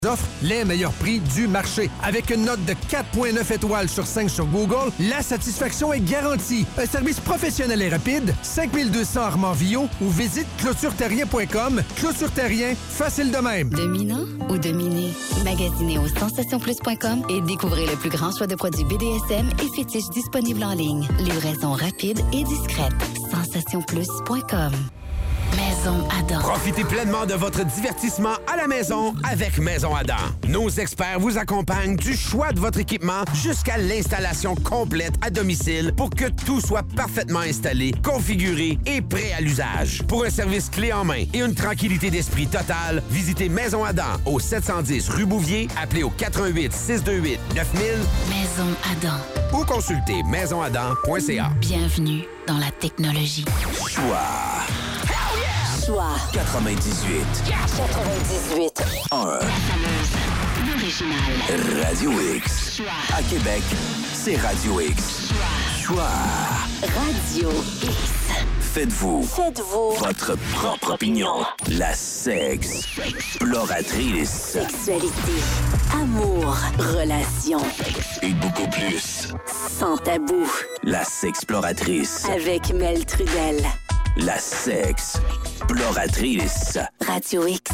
offre les meilleurs prix du marché. Avec une note de 4,9 étoiles sur 5 sur Google, la satisfaction est garantie. Un service professionnel et rapide, 5200 Armand-Villot ou visite clôtureterrien.com. Clôture Terrien, facile de même. Dominant ou dominé? Magasinez au sensationplus.com et découvrez le plus grand choix de produits BDSM et fétiches disponibles en ligne. Livraison rapide et discrète. sensationplus.com. Maison Adam. Profitez pleinement de votre divertissement à la maison avec Maison Adam. Nos experts vous accompagnent du choix de votre équipement jusqu'à l'installation complète à domicile pour que tout soit parfaitement installé, configuré et prêt à l'usage. Pour un service clé en main et une tranquillité d'esprit totale, visitez Maison Adam au 710 rue Bouvier, appelez au 88 628 9000 Maison Adam. ou consultez maisonadam.ca. Bienvenue dans la technologie. Choix Choix 98. 98. 1. L'original. Radio X. Choix. À Québec, c'est Radio X. Choix. Radio X. Faites-vous Faites-vous votre propre opinion. La sexploratrice. sexualité, amour, relations, Et beaucoup plus. sans tabou. La sexploratrice. Avec Mel Trudel. La sexploratrice. Radio X.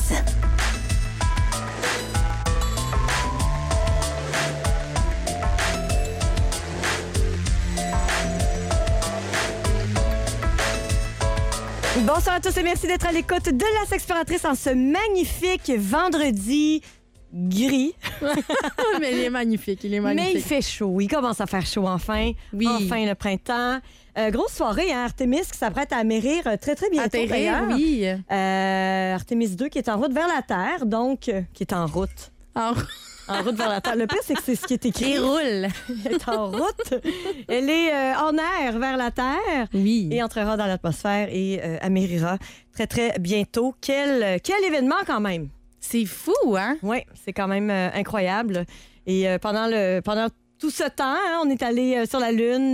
Bonsoir à tous et merci d'être à l'écoute de la Sexploratrice en ce magnifique vendredi gris. Mais il est magnifique, il est magnifique. Mais il fait chaud. Il commence à faire chaud enfin. Oui. Enfin le printemps. Grosse soirée, hein, Artemis qui s'apprête à amérir très, très bientôt. Atterrir, d'ailleurs. oui. Artemis 2 qui est en route vers la Terre, donc qui est en route. En route vers la Terre. Le pire, c'est que c'est ce qui est écrit. Il roule. Elle est en route. Elle est en air vers la Terre. Oui. Et entrera dans l'atmosphère et amérira très, très bientôt. Quel événement quand même. C'est fou, hein? Oui, c'est quand même incroyable. Et pendant tout ce temps, hein, on est allé sur la Lune,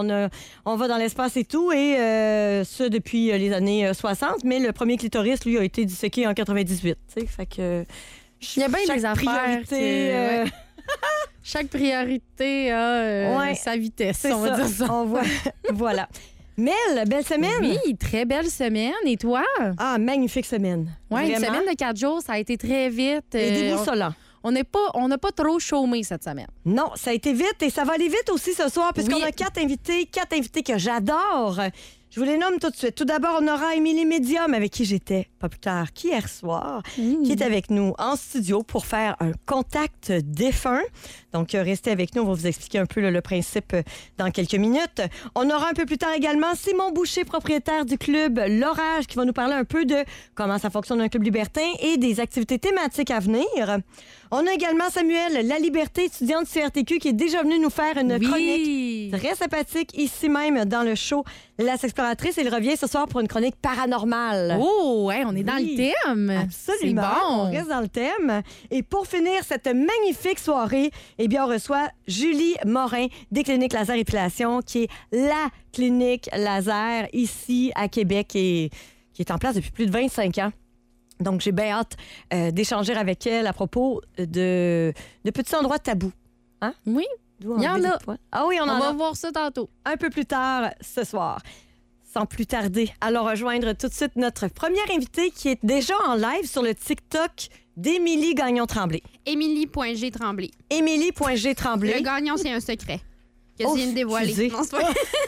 on va dans l'espace et tout, et ça depuis les années 60. Mais le premier clitoris, lui, a été disséqué en 98. Fait que... Il y a bien des affaires. Priorité, Chaque priorité a sa vitesse, c'est on va dire ça. On voit. Voilà. Mel, belle semaine. Oui, très belle semaine. Et toi? Ah, magnifique semaine. Oui, une Vraiment. semaine de 4 jours, ça a été très vite. Et déboussolant. On n'a pas trop chômé cette semaine. Non, ça a été vite et ça va aller vite aussi ce soir puisqu'on Oui. a 4 invités que j'adore. Je vous les nomme tout de suite. Tout d'abord, on aura Émilie Médium avec qui j'étais pas plus tard qu'hier soir, qui est avec nous en studio pour faire un contact défunt. Donc, restez avec nous. On va vous expliquer un peu le principe dans quelques minutes. On aura un peu plus tard également Simon Boucher, propriétaire du club L'Orage, qui va nous parler un peu de comment ça fonctionne un club libertin et des activités thématiques à venir. On a également Samuel La Liberté, étudiante du CRTQ, qui est déjà venu nous faire une chronique très sympathique ici même dans le show La Sexploratrice. Il revient ce soir pour une chronique paranormale. Oh, ouais, on est dans Oui. le thème. Absolument. C'est bon. On reste dans le thème. Et pour finir cette magnifique soirée, eh bien, on reçoit Julie Morin des Cliniques Laser Épilation, qui est la clinique laser ici à Québec et qui est en place depuis plus de 25 ans. Donc, j'ai bien hâte d'échanger avec elle à propos de petits endroits tabous. Hein? Oui, D'où il y en enlever a. les poils. Ah oui, on en On va a voir ça tantôt. un peu plus tard ce soir. Sans plus tarder, allons rejoindre tout de suite notre première invitée qui est déjà en live sur le TikTok d'Émilie Gagnon-Tremblay. Émilie.G Tremblay. Émilie.G Tremblay. Le gagnant, c'est un secret. Que Oh, je viens de dévoiler. excusez. Non, c'est pas...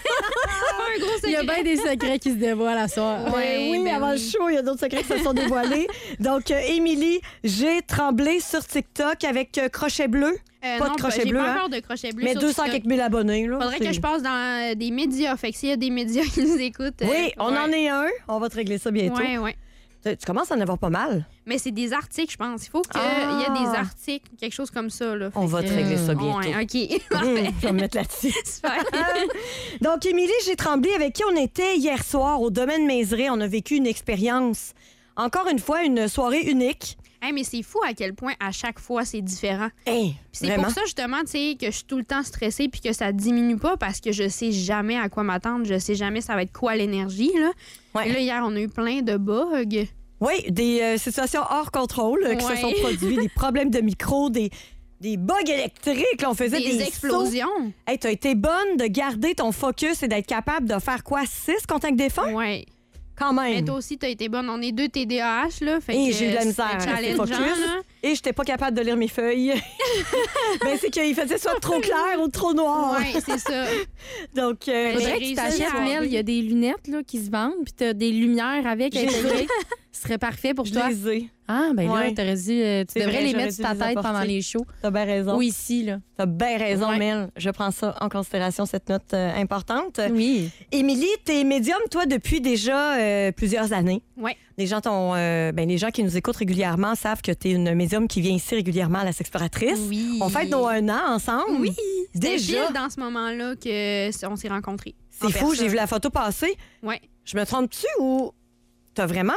un gros secret. Il y a bien des secrets qui se dévoilent à soir. Ouais, oui, ben avant le oui. show, il y a d'autres secrets qui se sont dévoilés. Donc, Émilie G. Tremblay sur TikTok avec Crochet Bleu. Pas de crochet j'ai bleu, pas hein? encore de crochet bleu. Mais sur 200 TikTok. quelques mille abonnés. Là, Faudrait c'est- que je passe dans des médias. Fait que s'il y a des médias qui nous écoutent. Oui, on en est un. On va te régler ça bientôt. Ouais, ouais. Tu commences à en avoir pas mal. Mais c'est des articles, je pense. Il faut qu'il Ah. y ait des articles, quelque chose comme ça. Là. On va te régler ça bientôt. Ouais, OK. Je vais me mettre là-dessus. Super. Donc, Émilie G. Tremblay, avec qui on était hier soir au domaine Mézeray, on a vécu une expérience. Encore une fois, une soirée unique. Hey, mais c'est fou à quel point, à chaque fois, c'est différent. Hey, Puis c'est vraiment? pour ça, justement, tu sais, que je suis tout le temps stressée puis que ça diminue pas parce que je sais jamais à quoi m'attendre. Je sais jamais ça va être quoi l'énergie, là. Ouais. Et là, hier, on a eu plein de bugs. Oui, des situations hors contrôle qui se sont produites, des problèmes de micro, des bugs électriques. Là, on faisait des explosions. Hey, t'as été bonne de garder ton focus et d'être capable de faire quoi? 6 contacts défunts? Oui. Quand même. Mais toi aussi, t'as été bonne. On est 2 TDAH, là. Fait et que j'ai eu de la misère à c'était rester focus. là. Et j'étais pas capable de lire mes feuilles. Ben, c'est qu'il faisait soit trop clair ou trop noir. Oui, c'est ça. Donc, Faudrait que tu t'achètes, Mel, il y a des lunettes là, qui se vendent, puis t'as des lumières avec intégrées. Ce serait parfait pour toi. je les ai. Ah, ben là, Ouais. t'aurais dû, tu devrais vrai, les j'aurais mettre sur dû ta les tête pendant apporter. les shows. T'as bien raison. Ou ici, là. T'as bien raison, Ouais. Mel. Je prends ça en considération, cette note importante. Oui. Émilie, t'es médium, toi, depuis déjà plusieurs années. Oui. Les gens, les gens qui nous écoutent régulièrement savent que t'es une médium qui vient ici régulièrement à la Sexploratrice. Oui. On fête nos 1 an ensemble. Oui. C'était Déjà. pile dans ce moment-là qu'on s'est rencontrés. C'est fou, j'ai vu la photo passer. Oui. Je me trompe-tu ou t'as vraiment...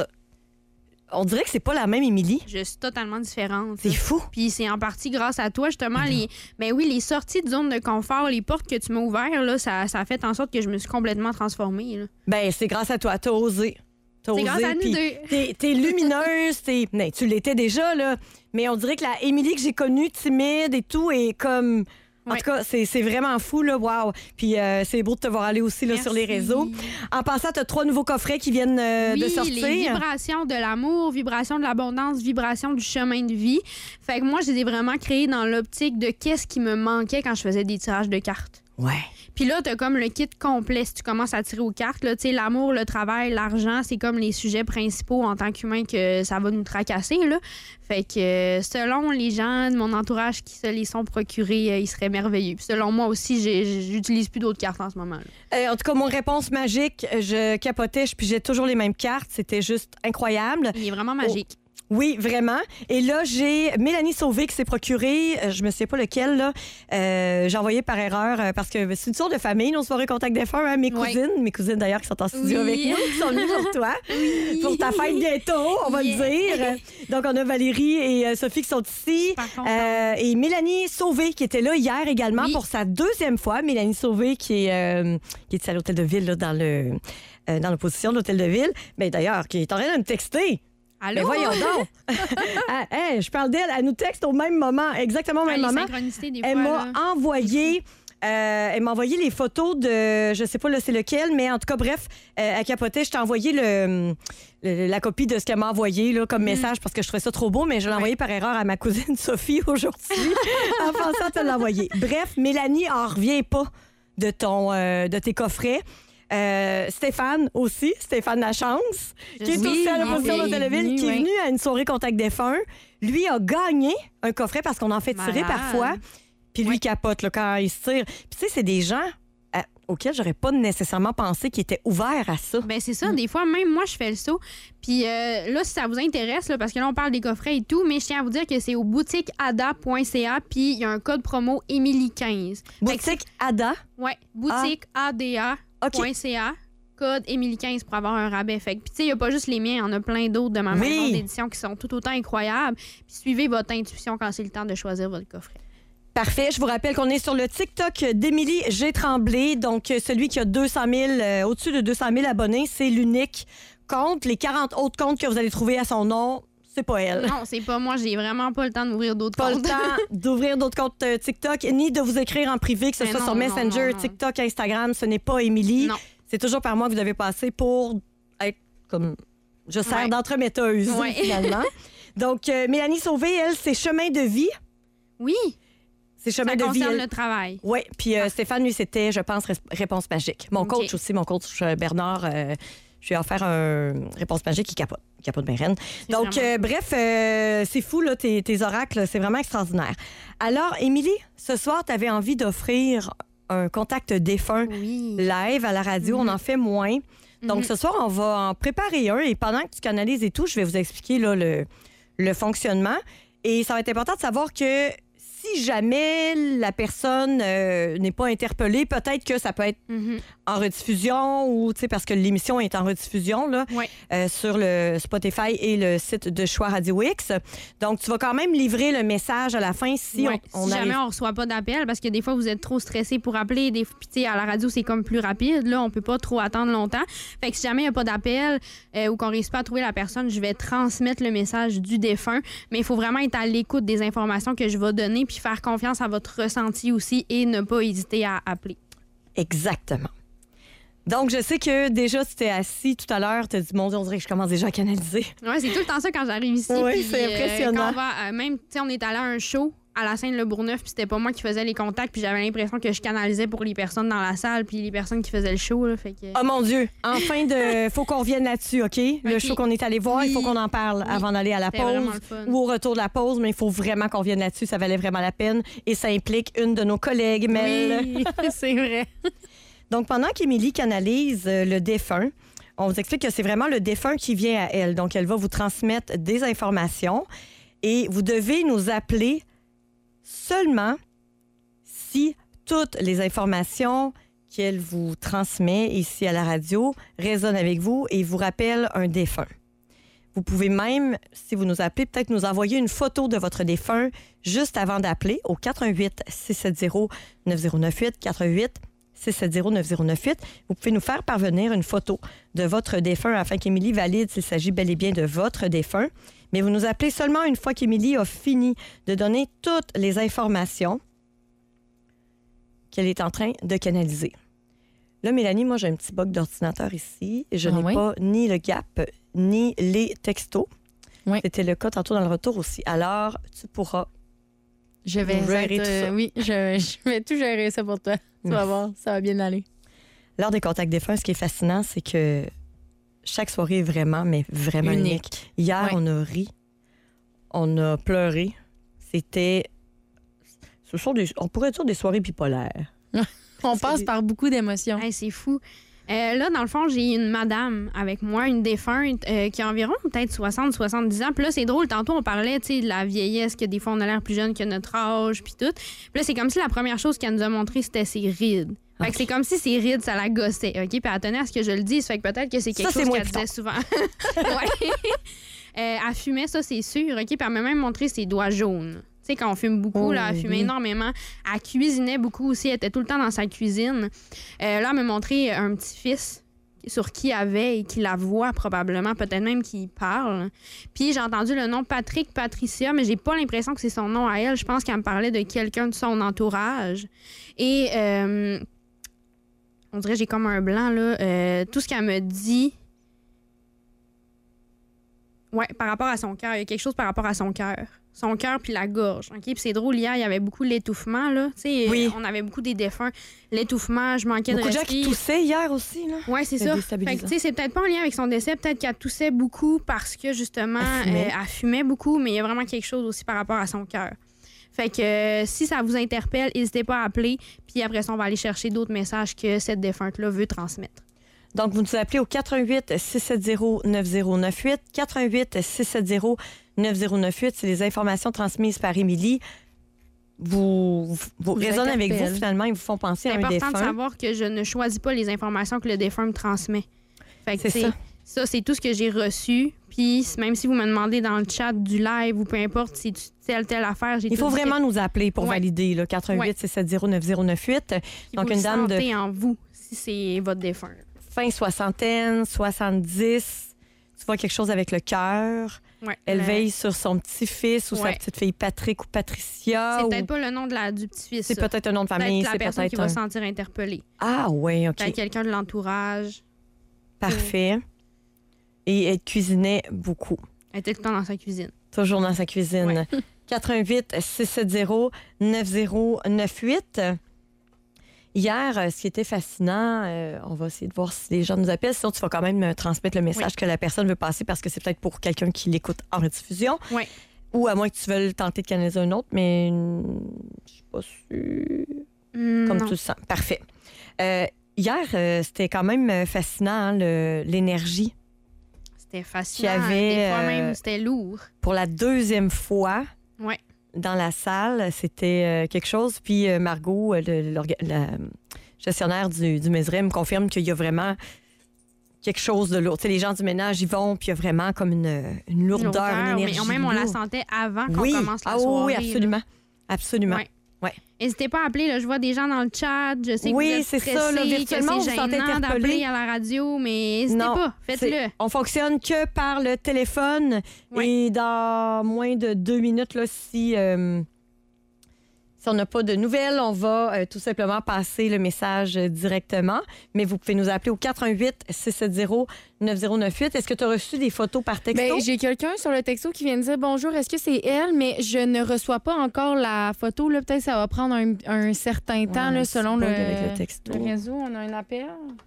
On dirait que c'est pas la même Émilie. Je suis totalement différente. C'est fou. Puis c'est en partie grâce à toi, justement. Les sorties de zone de confort, les portes que tu m'as ouvertes, là, ça a fait en sorte que je me suis complètement transformée. Là. Ben, c'est grâce à toi. T'as osé. C'est grâce à nous puis deux. T'es lumineuse. Ben, tu l'étais déjà, là. Mais on dirait que la Émilie que j'ai connue, timide et tout, est comme... En Ouais. tout cas, c'est vraiment fou, là. Wow. Puis c'est beau de te voir aller aussi là, sur les Merci. réseaux. En passant, t'as 3 nouveaux coffrets qui viennent de sortir. Les vibrations de l'amour, vibrations de l'abondance, vibrations du chemin de vie. Fait que moi, je les ai vraiment créées dans l'optique de qu'est-ce qui me manquait quand je faisais des tirages de cartes. Ouais. Puis là, t'as comme le kit complet si tu commences à tirer aux cartes. Là, tu sais, l'amour, le travail, l'argent, c'est comme les sujets principaux en tant qu'humain que ça va nous tracasser. Là. Fait que selon les gens de mon entourage qui se les sont procurés, ils seraient merveilleux. Puis selon moi aussi, j'utilise plus d'autres cartes en ce moment. En tout cas, mon réponse magique, je capotais, puis j'ai toujours les mêmes cartes. C'était juste incroyable. Il est vraiment magique. Oui, vraiment. Et là, j'ai Mélanie Sauvé qui s'est procuré, je me souviens pas lequel, là. J'ai envoyé par erreur, parce que c'est une sorte de famille, nos soirées Contact défunt, hein, mes cousines d'ailleurs qui sont en studio Oui. avec nous, qui sont venues pour toi, pour ta fête bientôt, on va le dire. Donc, on a Valérie et Sophie qui sont ici. Et Mélanie Sauvé qui était là hier également pour sa 2e fois. Mélanie Sauvé qui est à l'hôtel de ville, là, dans l'opposition de l'hôtel de ville. Mais d'ailleurs, qui est en train de me texter. Allô? Mais voyons donc! Je parle d'elle, elle nous texte au même moment, exactement au même moment. Des Elle fois, m'a là. envoyé... elle m'a envoyé les photos de... Je sais pas là, c'est lequel, mais en tout cas, bref, elle capotait. Je t'ai envoyé la copie de ce qu'elle m'a envoyé là, comme message parce que je trouvais ça trop beau, mais je l'ai envoyé par erreur à ma cousine Sophie aujourd'hui en pensant te l'envoyer. Bref, Mélanie en revient pas de tes coffrets. Stéphane aussi, Stéphane Lachance, qui est aussi à l'opposition de l'Hôtel-de-Ville, qui est venu à une soirée Contact défunt. Lui a gagné un coffret parce qu'on en fait tirer parfois. Puis lui capote là, quand il se tire. Puis tu sais, c'est des gens auxquels j'aurais pas nécessairement pensé qu'ils étaient ouverts à ça. Ben c'est ça, des fois, même moi, je fais le saut. Puis là, si ça vous intéresse, là, parce que là, on parle des coffrets et tout, mais je tiens à vous dire que c'est au boutiqueada.ca, puis il y a un code promo Émilie15. Boutique Ada? Oui, boutiqueada.ca. Code Émilie15 pour avoir un rabais. Fait que, puis tu sais, il n'y a pas juste les miens, il y en a plein d'autres de ma maison d'édition qui sont tout autant incroyables. Puis suivez votre intuition quand c'est le temps de choisir votre coffret. Parfait. Je vous rappelle qu'on est sur le TikTok d'Émilie G. Tremblay. Donc, celui qui a au-dessus de 200 000 abonnés, c'est l'unique compte. Les 40 autres comptes que vous allez trouver à son nom, c'est pas elle. Non, c'est pas moi. J'ai vraiment pas le temps d'ouvrir d'autres comptes. Pas le temps d'ouvrir d'autres comptes TikTok, ni de vous écrire en privé, que ce soit sur Messenger, TikTok, Instagram. Ce n'est pas Émilie. Non. C'est toujours par moi que vous devez passer pour être comme... Je sers d'entremetteuse, finalement. Donc, Mélanie Sauvé, elle, c'est Chemin de vie. Oui. C'est Chemin de vie. Ça concerne le travail. Oui, puis Stéphane, lui, c'était, je pense, Réponse magique. Mon coach aussi, mon coach Bernard, je lui ai offert un Réponse magique qui capote. Il capote bien reine. Donc, bref, c'est fou, là, tes oracles, c'est vraiment extraordinaire. Alors, Émilie, ce soir, tu avais envie d'offrir un contact défunt live à la radio. On en fait moins. Donc, ce soir, on va en préparer un et pendant que tu canalises et tout, je vais vous expliquer là, le fonctionnement. Et ça va être important de savoir que si jamais la personne n'est pas interpellée, peut-être que ça peut être en rediffusion ou parce que l'émission est en rediffusion là, sur le Spotify et le site de Choix Radio X. Donc, tu vas quand même livrer le message à la fin si on jamais on reçoit pas d'appel parce que des fois, vous êtes trop stressé pour appeler. Puis, à la radio, c'est comme plus rapide. Là, on peut pas trop attendre longtemps. Fait que si jamais il n'y a pas d'appel ou qu'on réussit pas à trouver la personne, je vais transmettre le message du défunt. Mais il faut vraiment être à l'écoute des informations que je vais donner puis faire confiance à votre ressenti aussi et ne pas hésiter à appeler. Exactement. Donc, je sais que déjà, tu t'es assis tout à l'heure, tu as dit, mon Dieu, on dirait que je commence déjà à canaliser. Oui, c'est tout le temps ça quand j'arrive ici. Oui, c'est impressionnant. Quand on va, même, tu sais, on est allé à un show à la scène Le Bourgneuf, puis c'était pas moi qui faisais les contacts, puis j'avais l'impression que je canalisais pour les personnes dans la salle, puis les personnes qui faisaient le show. Là, fait que... Oh mon Dieu! Enfin, faut qu'on revienne là-dessus, OK? Le show qu'on est allé voir, il faut qu'on en parle avant d'aller à la pause ou au retour de la pause, mais il faut vraiment qu'on revienne là-dessus. Ça valait vraiment la peine. Et ça implique une de nos collègues, Mel. Oui, c'est vrai. Donc, pendant qu'Émilie canalise le défunt, on vous explique que c'est vraiment le défunt qui vient à elle. Donc, elle va vous transmettre des informations et vous devez nous appeler seulement si toutes les informations qu'elle vous transmet ici à la radio résonnent avec vous et vous rappellent un défunt. Vous pouvez même, si vous nous appelez, peut-être nous envoyer une photo de votre défunt juste avant d'appeler au 418-670-9098, 418-670-9098. Vous pouvez nous faire parvenir une photo de votre défunt afin qu'Émilie valide s'il s'agit bel et bien de votre défunt. Mais vous nous appelez seulement une fois qu'Émilie a fini de donner toutes les informations qu'elle est en train de canaliser. Là, Mélanie, moi, j'ai un petit bug d'ordinateur ici. Je n'ai pas ni le gap, ni les textos. Oui. C'était le cas tantôt dans le retour aussi. Alors, tu pourras gérer tout ça. Oui, je vais tout gérer ça pour toi. Tu vas voir, ça va bien aller. Lors des contacts défunts, ce qui est fascinant, c'est que chaque soirée est vraiment unique. Hier, on a ri, on a pleuré. On pourrait dire des soirées bipolaires. On passe par beaucoup d'émotions. Hey, c'est fou. Là, dans le fond, j'ai une madame avec moi, une défunte, qui a environ peut-être 60-70 ans. Puis là, c'est drôle, tantôt, on parlait de la vieillesse, que des fois, on a l'air plus jeune que notre âge, puis tout. Puis là, c'est comme si la première chose qu'elle nous a montré, c'était ses rides. Fait que c'est comme si ses rides, ça la gossait, OK? Puis elle tenait à ce que je le dise, fait que peut-être que c'est quelque chose qu'elle disait souvent. Ouais. Elle fumait, ça, c'est sûr, OK? Puis elle m'a même montré ses doigts jaunes. Tu sais, quand on fume beaucoup, là, elle fumait énormément. Elle cuisinait beaucoup aussi. Elle était tout le temps dans sa cuisine. Là, elle m'a montré un petit-fils sur qui elle veille, qui la voit probablement, peut-être même qui parle. Puis j'ai entendu le nom Patricia, mais j'ai pas l'impression que c'est son nom à elle. Je pense qu'elle me parlait de quelqu'un de son entourage. Et on dirait que j'ai comme un blanc, là. Tout ce qu'elle me dit... Ouais, par rapport à son cœur. Il y a quelque chose par rapport à son cœur. Son cœur puis la gorge. OK? Puis c'est drôle, hier, il y avait beaucoup l'étouffement, là. Tu sais, on avait beaucoup des défunts. L'étouffement, je manquais de respirer. Beaucoup de gens qui toussaient hier aussi, là. Oui, c'est ça. Fait que, tu sais, c'est peut-être pas en lien avec son décès. Peut-être qu'elle toussait beaucoup parce que, justement, elle fumait beaucoup, mais il y a vraiment quelque chose aussi par rapport à son cœur. Fait que si ça vous interpelle, n'hésitez pas à appeler. Puis après ça, on va aller chercher d'autres messages que cette défunte-là veut transmettre. Donc, vous nous appelez au 418-670-9098. 418-670-9098. C'est les informations transmises par Émilie. Vous résonnent avec vous, finalement. Ils vous font penser à un défunt. C'est important de savoir que je ne choisis pas les informations que le défunt me transmet. Fait que c'est ça. Ça, c'est tout ce que j'ai reçu. Puis, même si vous me demandez dans le chat du live ou peu importe si tu telle affaire, il faut vraiment nous appeler pour valider. 418-670-9098. Donc, une dame de... en vous, si c'est votre défunt. Fin soixantaine, 70. Tu vois quelque chose avec le cœur. Ouais, elle veille sur son petit-fils ou sa petite-fille Patrick ou Patricia. C'est peut-être pas le nom du petit-fils. C'est peut-être un nom de famille. C'est la personne qui va se sentir interpellée. Ah oui, OK. Peut-être quelqu'un de l'entourage. Parfait. Et elle cuisinait beaucoup. Elle était tout le temps dans sa cuisine. Toujours dans sa cuisine. 418-670-9098. Hier, ce qui était fascinant, on va essayer de voir si les gens nous appellent. Sinon, tu vas quand même transmettre le message que la personne veut passer parce que c'est peut-être pour quelqu'un qui l'écoute en rediffusion. Oui. Ou à moins que tu veuilles tenter de canaliser un autre, mais je suis pas sûre. Comme tu le sens. Parfait. Hier, c'était quand même fascinant, l'énergie. C'était fascinant. Des fois même, c'était lourd. Pour la deuxième fois. Oui. Dans la salle, c'était quelque chose. Puis Margot, gestionnaire du Mézeray, me confirme qu'il y a vraiment quelque chose de lourd. Tu sais, les gens du ménage y vont, puis il y a vraiment comme une lourdeur, une énergie. Mais même on la lourde. sentait avant qu'on commence la soirée. soirée. Oui, absolument. Là. Absolument. Ouais. Ouais. N'hésitez pas à appeler. Là, je vois des gens dans le chat. Je sais que vous êtes c'est stressés, ça. Là, que virtuellement, on c'est vous sentez gênant interpellé. d'appeler à la radio, mais n'hésitez pas. Faites-le. On fonctionne que par le téléphone. Et dans moins de 2 minutes, là, si on n'a pas de nouvelles, on va tout simplement passer le message directement. Mais vous pouvez nous appeler au 418-670-9098. Est-ce que tu as reçu des photos par texto? Bien, j'ai quelqu'un sur le texto qui vient de dire bonjour, est-ce que c'est elle? Mais je ne reçois pas encore la photo. Là, peut-être que ça va prendre un certain temps là, selon avec le texto. Le réseau. On a un appel.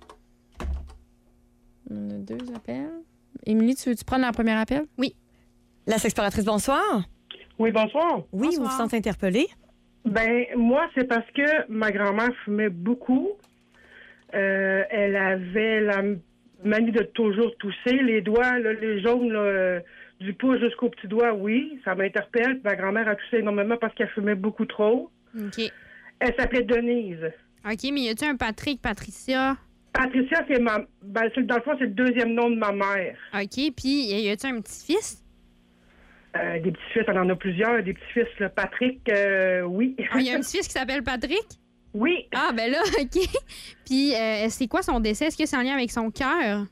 On a 2 appels. Émilie, tu veux-tu prendre le premier appel? Oui. La sexploratrice, bonsoir. Oui, bonsoir. Oui, Bonsoir. vous vous sentez interpellée? Ben, moi, c'est parce que ma grand-mère fumait beaucoup. Elle avait la manie de toujours tousser. Les doigts, là, les jaunes, là, du pouce jusqu'au petit doigt, oui, ça m'interpelle. Ma grand-mère a toussé énormément parce qu'elle fumait beaucoup trop. OK. Elle s'appelait Denise. OK, mais y a-tu un Patrick, Patricia? Patricia, c'est dans le fond, c'est le deuxième nom de ma mère. OK, puis y a-tu un petit-fils? Des petits-fils, on en a plusieurs. Des petits-fils, là, Patrick, oui. Il y a un petit-fils qui s'appelle Patrick? Oui. Ah, ben là, OK. Puis, c'est quoi son décès? Est-ce que c'est en lien avec son cœur?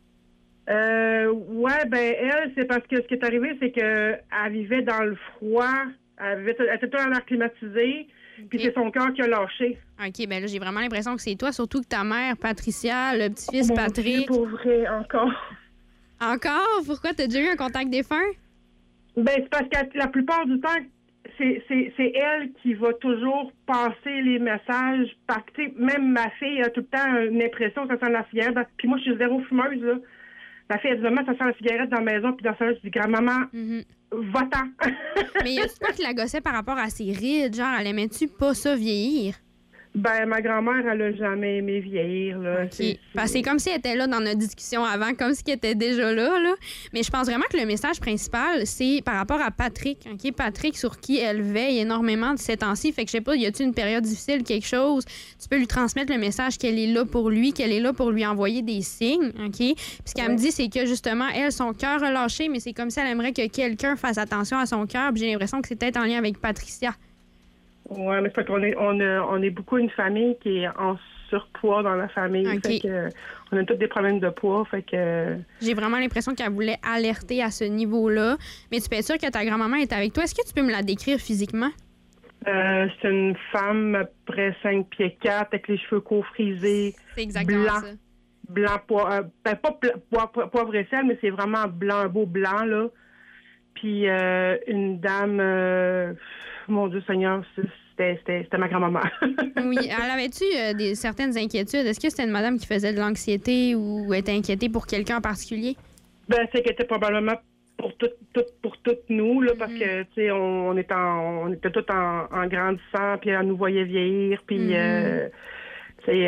Ouais, ben elle, c'est parce que ce qui est arrivé, c'est qu'elle vivait dans le froid. Elle était tout en air climatisé. Puis c'est son cœur qui a lâché. OK, ben là, j'ai vraiment l'impression que c'est toi, surtout que ta mère, Patricia, le petit-fils Mon Patrick. Dieu, pour vrai, encore. Encore? Pourquoi? T'as déjà eu un contact défunt? Ben, c'est parce que la plupart du temps, c'est elle qui va toujours passer les messages. Même ma fille a tout le temps une impression que ça sent la cigarette. Puis moi, je suis zéro fumeuse, là. Ma fille, elle dit, maman, ça sent la cigarette dans la maison. Puis dans ça, je dis, grand-maman, va-t'en. Mais y a-tu quoi qui la gossait par rapport à ses rides? Genre, elle aimait-tu pas ça vieillir? Ben, ma grand-mère, elle a jamais aimé vieillir, là. OK. Parce que c'est comme si elle était là dans notre discussion avant, comme si elle était déjà là. Mais je pense vraiment que le message principal, c'est par rapport à Patrick. OK? Patrick, sur qui elle veille énormément de ces temps-ci. Fait que je sais pas, y a-tu une période difficile, quelque chose? Tu peux lui transmettre le message qu'elle est là pour lui, qu'elle est là pour lui envoyer des signes. OK? Puis ce qu'elle me dit, c'est que justement, elle, son cœur relâché, mais c'est comme si elle aimerait que quelqu'un fasse attention à son cœur. Puis j'ai l'impression que c'est peut-être en lien avec Patricia. Ouais, mais c'est parce qu'on est beaucoup une famille qui est en surpoids dans la famille. OK. Fait que, on a tous des problèmes de poids. Fait que. J'ai vraiment l'impression qu'elle voulait alerter à ce niveau-là. Mais tu peux être sûre que ta grand-maman est avec toi. Est-ce que tu peux me la décrire physiquement? C'est une femme à peu près 5 pieds 4 avec les cheveux courts frisés. C'est exactement blanc, ça. Blanc, pas poivre et sel, mais c'est vraiment blanc, un beau blanc, là. Puis une dame, mon Dieu Seigneur, c'était ma grand-maman. Oui. Elle avait-tu certaines inquiétudes? Est-ce que c'était une madame qui faisait de l'anxiété ou était inquiétée pour quelqu'un en particulier? Ben, c'est qu'elle était probablement pour toutes nous, là, parce que, tu sais, on était tous en grandissant, puis elle nous voyait vieillir, puis, tu sais,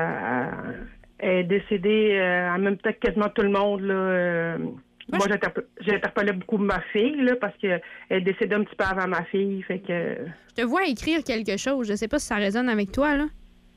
elle est décédée en même temps que quasiment tout le monde, là. Moi, j'interpellais beaucoup ma fille, là, parce qu'elle est décédée un petit peu avant ma fille, fait que... Je te vois écrire quelque chose. Je sais pas si ça résonne avec toi, là.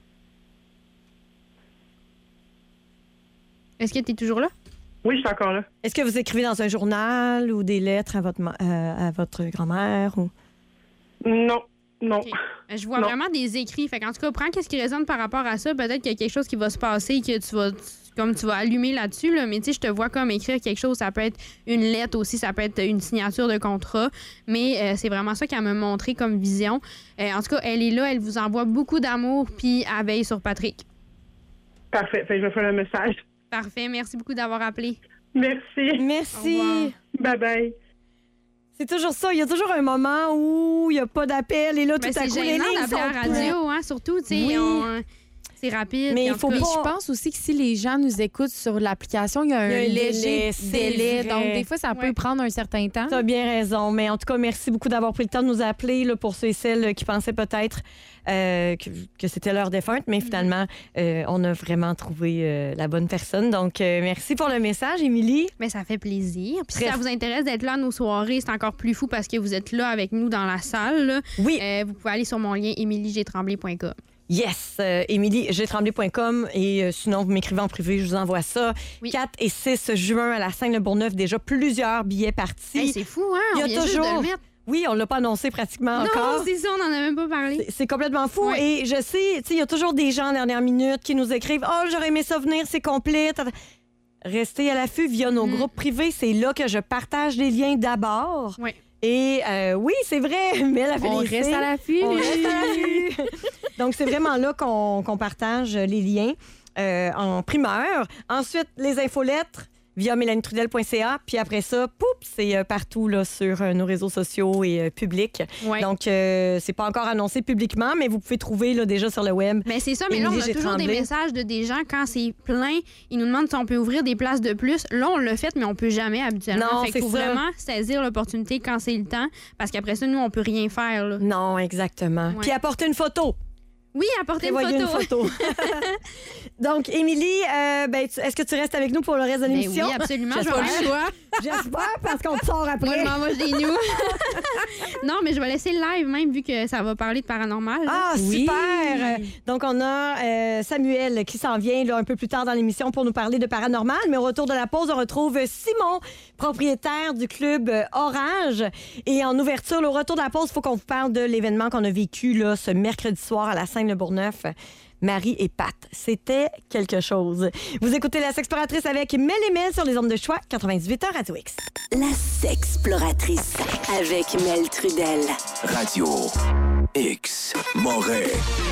Est-ce que tu es toujours là? Oui, je suis encore là. Est-ce que vous écrivez dans un journal ou des lettres à votre grand-mère? Ou... Non. Okay. Je vois vraiment des écrits. Fait qu'en tout cas, prends qu'est-ce qui résonne par rapport à ça. Peut-être qu'il y a quelque chose qui va se passer que tu vas allumer là-dessus. Là. Mais tu sais, je te vois comme écrire quelque chose. Ça peut être une lettre aussi. Ça peut être une signature de contrat. Mais c'est vraiment ça qu'elle m'a montré comme vision. En tout cas, elle est là. Elle vous envoie beaucoup d'amour. Puis elle veille sur Patrick. Parfait. Fait que je vais faire le message. Parfait. Merci beaucoup d'avoir appelé. Merci. Merci. Bye-bye. C'est toujours ça. Il y a toujours un moment où il n'y a pas d'appel et là, tout à coup, les lignes d'appeler à la radio, hein, surtout, tu sais, c'est rapide. Mais il faut pas... Je pense aussi que si les gens nous écoutent sur l'application, il y a un léger délai. Donc, des fois, ça peut prendre un certain temps. Tu as bien raison. Mais en tout cas, merci beaucoup d'avoir pris le temps de nous appeler là, pour ceux et celles qui pensaient peut-être que c'était leur défunte. Mais finalement, on a vraiment trouvé la bonne personne. Donc, merci pour le message, Émilie. Mais ça fait plaisir. Puis si ça vous intéresse d'être là à nos soirées, c'est encore plus fou parce que vous êtes là avec nous dans la salle. Là. Oui. Vous pouvez aller sur mon lien emiliegetremblay.com. Yes, Émilie, gtremblay.com et sinon, vous m'écrivez en privé, je vous envoie ça. Oui. 4 et 6 juin à la Seine-le-Bourgneuf, déjà plusieurs billets partis. Hey, c'est fou, hein? Il y On a vient juste de le mettre. Oui, on l'a pas annoncé pratiquement encore. Non, c'est ça, on n'en a même pas parlé. C'est complètement fou. Ouais. Et je sais, tu sais, il y a toujours des gens en dernière minute qui nous écrivent « Oh, j'aurais aimé ça venir, c'est complet. » Restez à l'affût via nos groupes privés. C'est là que je partage les liens d'abord. Oui. Et oui, c'est vrai, mais la On vérité... reste à l'affût. On reste à l'affût. Donc, c'est vraiment là qu'on partage les liens en primeur. Ensuite, les infolettres via mélanietrudel.ca. Puis après ça, poup, c'est partout là, sur nos réseaux sociaux et publics. Ouais. Donc, c'est pas encore annoncé publiquement, mais vous pouvez trouver là, déjà sur le web. Mais c'est ça, mais là, on Émilie a toujours des Tremblay. messages de des gens quand c'est plein. Ils nous demandent si on peut ouvrir des places de plus. Là, on l'a fait, mais on peut jamais habituellement. Non, Fait qu'il faut c'est ça. vraiment saisir l'opportunité quand c'est le temps, parce qu'après ça, nous, on peut rien faire. Là. Non, exactement. Ouais. Puis apporter une photo. Oui, apporter une Prévoyez photo. Donc, Émilie, est-ce que tu restes avec nous pour le reste de Ben l'émission? oui, absolument. Je J'espère. vais le choix. J'espère, parce qu'on te sort Moi, après. je m'en vais chez nous. Non, mais je vais laisser le live même, vu que ça va parler de paranormal. là. Ah, Oui. super! Donc, on a Samuel qui s'en vient là, un peu plus tard dans l'émission pour nous parler de paranormal. Mais au retour de la pause, on retrouve Simon, propriétaire du club Orange. Et en ouverture, là, au retour de la pause, il faut qu'on vous parle de l'événement qu'on a vécu là, ce mercredi soir à la Seine-le-Bourgneuf. Marie et Pat, c'était quelque chose. Vous écoutez La Sexploratrice avec Mel et Mel sur les ondes de choix 98 heures Radio X. La Sexploratrice avec Mel Trudel. Radio X Moret.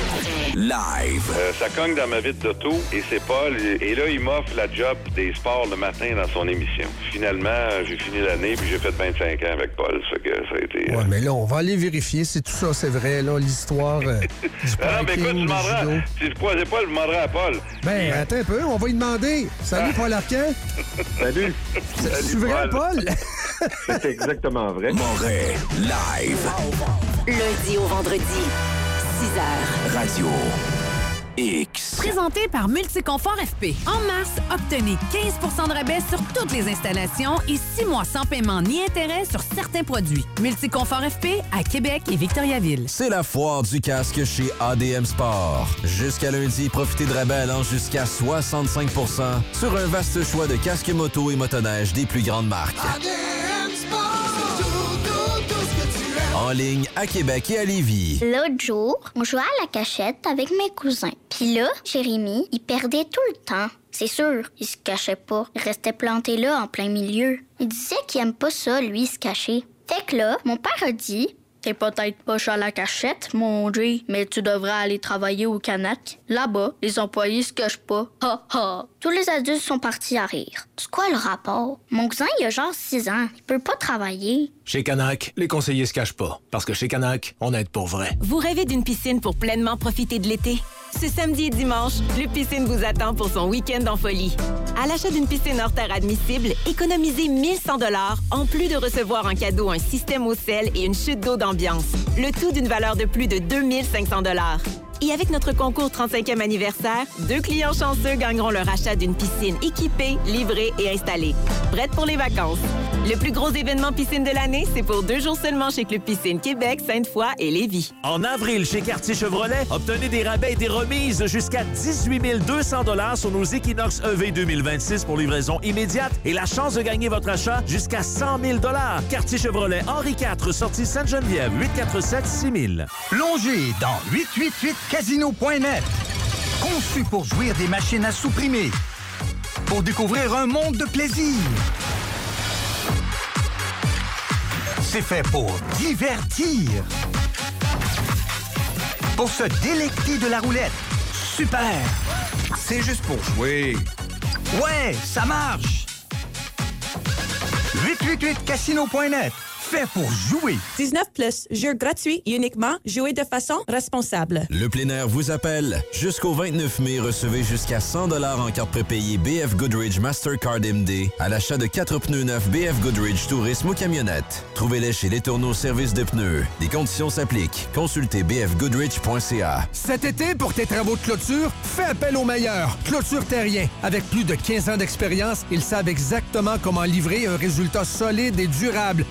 Live. Ça cogne dans ma vitre d'auto et c'est Paul. Et là, il m'offre la job des sports le matin dans son émission. Finalement, j'ai fini l'année puis j'ai fait 25 ans avec Paul. Ça fait que ça a été... Ouais, mais là, on va aller vérifier si tout ça, c'est vrai, là, l'histoire du Non, mais parking, écoute, tu du demanderas... judo. Si je croisais Paul, je demanderai à Paul. Ben, attends un peu, on va lui demander. Salut, Paul Arcand. Salut. C'est vrai, Paul? C'est exactement vrai. Moret. Live. Lundi au vendredi, 6h. Radio X. Présenté par Multiconfort FP. En mars, obtenez 15 de rabais sur toutes les installations et 6 mois sans paiement ni intérêt sur certains produits. Multiconfort FP à Québec et Victoriaville. C'est la foire du casque chez ADM Sport. Jusqu'à lundi, profitez de rabais allant jusqu'à 65 % sur un vaste choix de casques moto et motoneige des plus grandes marques. ADM Sport, c'est tout ce que tu aimes. En ligne à Québec et à Lévis. L'autre jour, on jouait à la cachette avec mes cousins. Puis là, Jérémy, il perdait tout le temps. C'est sûr, il se cachait pas. Il restait planté là, en plein milieu. Il disait qu'il aime pas ça, lui, se cacher. Fait que là, mon père a dit... T'es peut-être poche à la cachette, mon Jay, mais tu devrais aller travailler au Canac. Là-bas, les employés se cachent pas. Ha ha! Tous les adultes sont partis à rire. C'est quoi le rapport? Mon cousin, il a genre 6 ans. Il peut pas travailler. Chez Canac, les conseillers se cachent pas. Parce que chez Canac, on aide pour vrai. Vous rêvez d'une piscine pour pleinement profiter de l'été? Ce samedi et dimanche, Club Piscine vous attend pour son week-end en folie. À l'achat d'une piscine hors terre admissible, économisez 1 100 $ en plus de recevoir en cadeau un système au sel et une chute d'eau d'ambiance. Le tout d'une valeur de plus de 2 500 $. Et avec notre concours 35e anniversaire, 2 clients chanceux gagneront leur achat d'une piscine équipée, livrée et installée. Prête pour les vacances. Le plus gros événement piscine de l'année, c'est pour 2 jours seulement chez Club Piscine Québec, Sainte-Foy et Lévis. En avril, chez Cartier Chevrolet, obtenez des rabais et des remises jusqu'à 18 200 $ sur nos Equinox EV 2026 pour livraison immédiate et la chance de gagner votre achat jusqu'à 100 000 $. Cartier Chevrolet, Henri IV, sortie Sainte-Geneviève, 847-6000. Plongez dans 888casino.net. Conçu pour jouir des machines à supprimer. Pour découvrir un monde de plaisir. C'est fait pour divertir. Pour se délecter de la roulette. Super! C'est juste pour jouer. Ouais, ça marche! 888casino.net. Fait pour jouer. 19+, jeu gratuit, uniquement, jouer de façon responsable. Le plein air vous appelle. Jusqu'au 29 mai, recevez jusqu'à 100 $ en carte prépayée BF Goodrich Mastercard MD à l'achat de 4 pneus neufs BF Goodrich Tourisme ou camionnette. Trouvez-les chez Les Tourneaux Service de pneus. Des conditions s'appliquent. Consultez bfgoodrich.ca. Cet été, pour tes travaux de clôture, fais appel aux meilleurs. Clôture Terrien. Avec plus de 15 ans d'expérience, ils savent exactement comment livrer un résultat solide et durable, que ce soit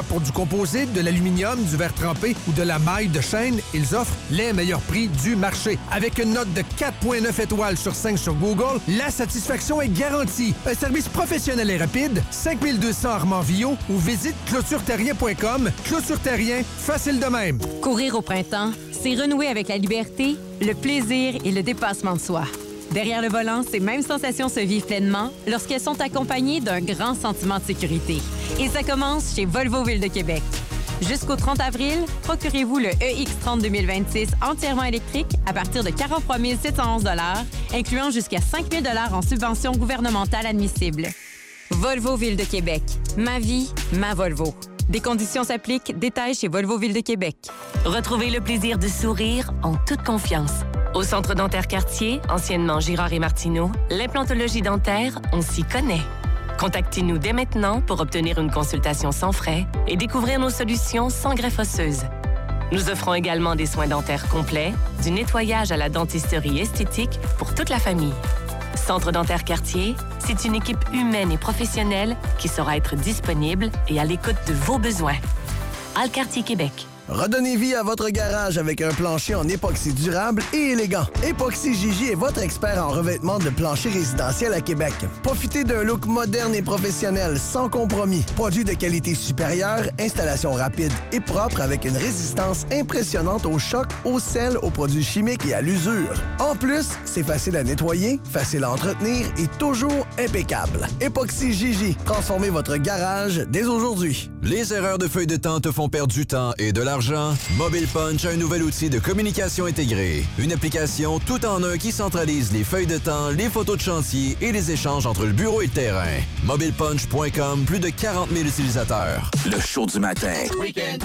pour du composite, de l'aluminium, du verre trempé ou de la maille de chêne, ils offrent les meilleurs prix du marché. Avec une note de 4,9 étoiles sur 5 sur Google, la satisfaction est garantie. Un service professionnel et rapide, 5200 Armand-Villot ou visite clôtureterrien.com. Clôture Terrien, facile de même. Courir au printemps, c'est renouer avec la liberté, le plaisir et le dépassement de soi. Derrière le volant, ces mêmes sensations se vivent pleinement lorsqu'elles sont accompagnées d'un grand sentiment de sécurité. Et ça commence chez Volvo Ville de Québec. Jusqu'au 30 avril, procurez-vous le EX30 2026 entièrement électrique à partir de 43 711 $, incluant jusqu'à 5 000 $ en subvention gouvernementale admissible. Volvo Ville de Québec. Ma vie, ma Volvo. Des conditions s'appliquent. Détails chez Volvo Ville de Québec. Retrouvez le plaisir de sourire en toute confiance. Au Centre dentaire Cartier, anciennement Girard et Martineau, l'implantologie dentaire, on s'y connaît. Contactez-nous dès maintenant pour obtenir une consultation sans frais et découvrir nos solutions sans greffe osseuse. Nous offrons également des soins dentaires complets, du nettoyage à la dentisterie esthétique pour toute la famille. Centre dentaire Cartier, c'est une équipe humaine et professionnelle qui saura être disponible et à l'écoute de vos besoins. Alcartier Québec. Redonnez vie à votre garage avec un plancher en époxy durable et élégant. Époxy Gigi est votre expert en revêtement de plancher résidentiel à Québec. Profitez d'un look moderne et professionnel, sans compromis. Produit de qualité supérieure, installation rapide et propre avec une résistance impressionnante au choc, au sel, aux produits chimiques et à l'usure. En plus, c'est facile à nettoyer, facile à entretenir et toujours impeccable. Époxy Gigi, transformez votre garage dès aujourd'hui. Les erreurs de feuilles de temps te font perdre du temps et de l'argent. Mobile Punch a un nouvel outil de communication intégré. Une application tout en un qui centralise les feuilles de temps, les photos de chantier et les échanges entre le bureau et le terrain. MobilePunch.com, plus de 40 000 utilisateurs. Le show du matin. Week-end.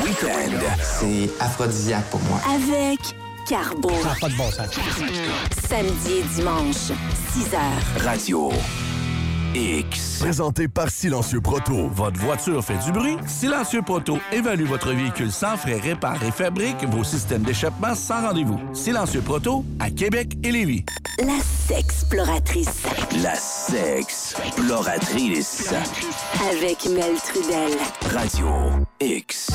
C'est aphrodisiaque pour moi. Avec Carbo. Ça n'a pas de bon sens. Samedi et dimanche, 6h. Radio X. Présenté par Silencieux Proto. Votre voiture fait du bruit? Silencieux Proto évalue votre véhicule sans frais, répare et fabrique vos systèmes d'échappement sans rendez-vous. Silencieux Proto à Québec et Lévis. La sexploratrice. La sexploratrice. Avec Mel Trudel. Radio X.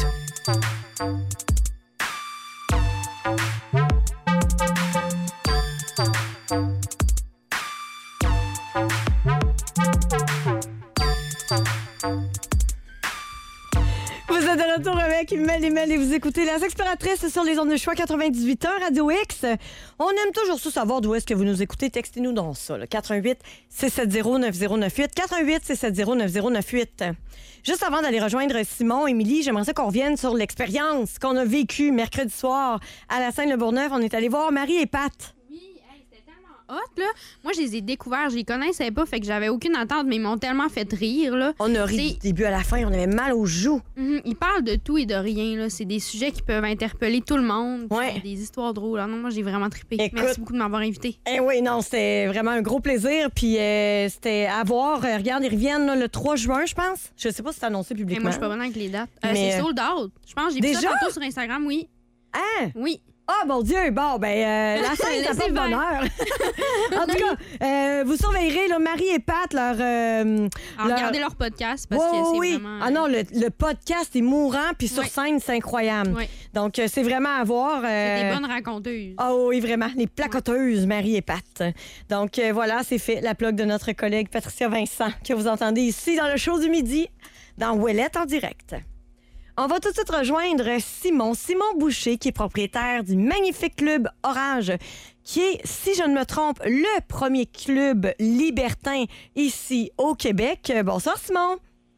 Vous êtes de retour avec Mel et vous écoutez La Sexploratrice sur les ondes de choix 98.1 Radio X. On aime toujours ça savoir d'où est-ce que vous nous écoutez. Textez-nous dans ça, 418-670-9098. 418-670-9098. Juste avant d'aller rejoindre Simon, Émilie, j'aimerais ça qu'on revienne sur l'expérience qu'on a vécue mercredi soir à la Seine-le-Bourgneuf. On est allé voir Marie et Pat. Hot, là. Moi, je les ai découverts, je les connaissais pas, fait que j'avais aucune attente, mais ils m'ont tellement fait rire, là. On a ri du début à la fin, on avait mal aux joues. Ils parlent de tout et de rien, là. C'est des sujets qui peuvent interpeller tout le monde. Ouais. Des histoires drôles. Alors, non, moi, j'ai vraiment trippé. Écoute, merci beaucoup de m'avoir invité. Eh oui, non, c'était vraiment un gros plaisir. Puis c'était à voir. Regarde, ils reviennent là, le 3 juin, je pense. Je sais pas si c'est annoncé publiquement. Moi, je suis pas bonne avec les dates. Mais c'est sold out. Je pense, j'ai vu ça tantôt sur Instagram, oui. Hein? Oui. Ah, mon Dieu! Bon, ben, la scène, ça porte bonheur. En tout cas, vous surveillerez, là, Marie et Pat, regardez leur podcast, parce que c'est vraiment... Ah non, le podcast est mourant, puis sur scène, c'est incroyable. Oui. Donc, c'est vraiment à voir. C'est des bonnes raconteuses. Ah oui, vraiment. Les placoteuses, Marie et Pat. Donc, voilà, c'est fait. La plug de notre collègue Patricia Vincent, que vous entendez ici dans le show du midi, dans Ouellette en direct. On va tout de suite rejoindre Simon Boucher, qui est propriétaire du magnifique club Orage, qui est, si je ne me trompe, le premier club libertin ici au Québec. Bonsoir, Simon.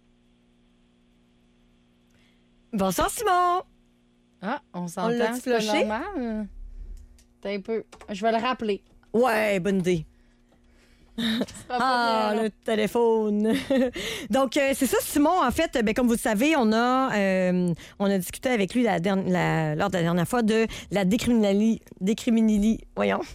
Bonsoir, Simon. Ah, on s'entend. On l'a-tu flushé? Normal. T'as un peu. Je vais le rappeler. Ouais, bonne idée. Le téléphone. Donc, c'est ça, Simon. En fait, comme vous le savez, on a discuté avec lui lors de la dernière fois de la décriminalisation.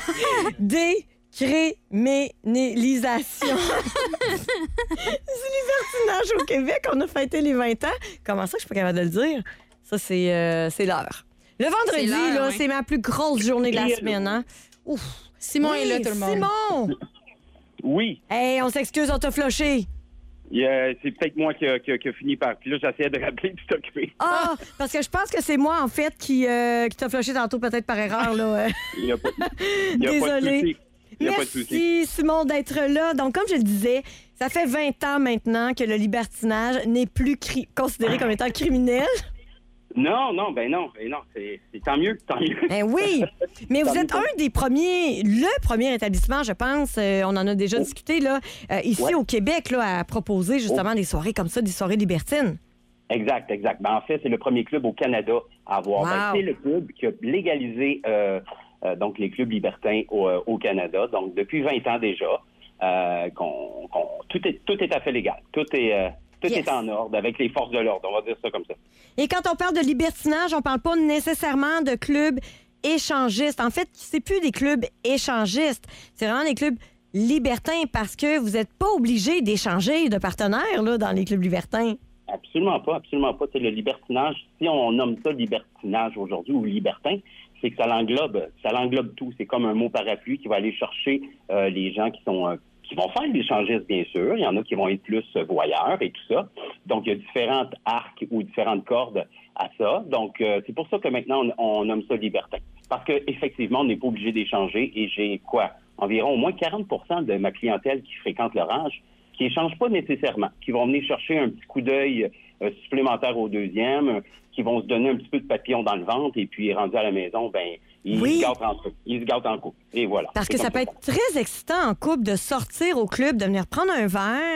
C'est libertinage au Québec. On a fêté les 20 ans. Comment ça que je suis pas capable de le dire? Ça, c'est l'heure. Le vendredi, là, c'est ma plus grosse journée de la semaine. Hein? Ouf. Simon est là, tout le monde. Simon! Oui. Hey, on s'excuse, on t'a floché. C'est peut-être moi qui a fini par... Puis là, j'essayais de rappeler puis t'occuper. Ah, parce que je pense que c'est moi, en fait, qui t'a flushé tantôt, peut-être par erreur. Là. Il n'y a pas Désolée. de souci. Merci, Simon, d'être là. Donc, comme je le disais, ça fait 20 ans maintenant que le libertinage n'est plus considéré comme étant criminel. Non, c'est tant mieux. Ben oui, mais vous êtes un des premiers, le premier établissement, je pense, on en a déjà discuté, là, ici au Québec, là, à proposer justement des soirées comme ça, des soirées libertines. Exact. Ben, en fait, c'est le premier club au Canada à avoir. Ben, c'est le club qui a légalisé donc les clubs libertins au Canada. Donc, depuis 20 ans déjà, tout est à fait légal. Tout est en ordre avec les forces de l'ordre, on va dire ça comme ça. Et quand on parle de libertinage, on parle pas nécessairement de clubs échangistes. En fait, c'est plus des clubs échangistes. C'est vraiment des clubs libertins parce que vous n'êtes pas obligé d'échanger de partenaires là, dans les clubs libertins. Absolument pas. C'est le libertinage. Si on nomme ça libertinage aujourd'hui ou libertin, c'est que ça l'englobe tout. C'est comme un mot parapluie qui va aller chercher les gens qui vont faire l'échangisme, bien sûr. Il y en a qui vont être plus voyeurs et tout ça. Donc, il y a différentes arcs ou différentes cordes à ça. Donc, c'est pour ça que maintenant, on nomme ça libertin. Parce qu'effectivement, on n'est pas obligé d'échanger. Et j'ai environ au moins 40 % de ma clientèle qui fréquente l'orage qui n'échangent pas nécessairement, qui vont venir chercher un petit coup d'œil supplémentaire au deuxième, qui vont se donner un petit peu de papillon dans le ventre et puis rendus à la maison, ils se gâtent en couple. Et voilà. Parce que ça peut être très excitant en couple de sortir au club, de venir prendre un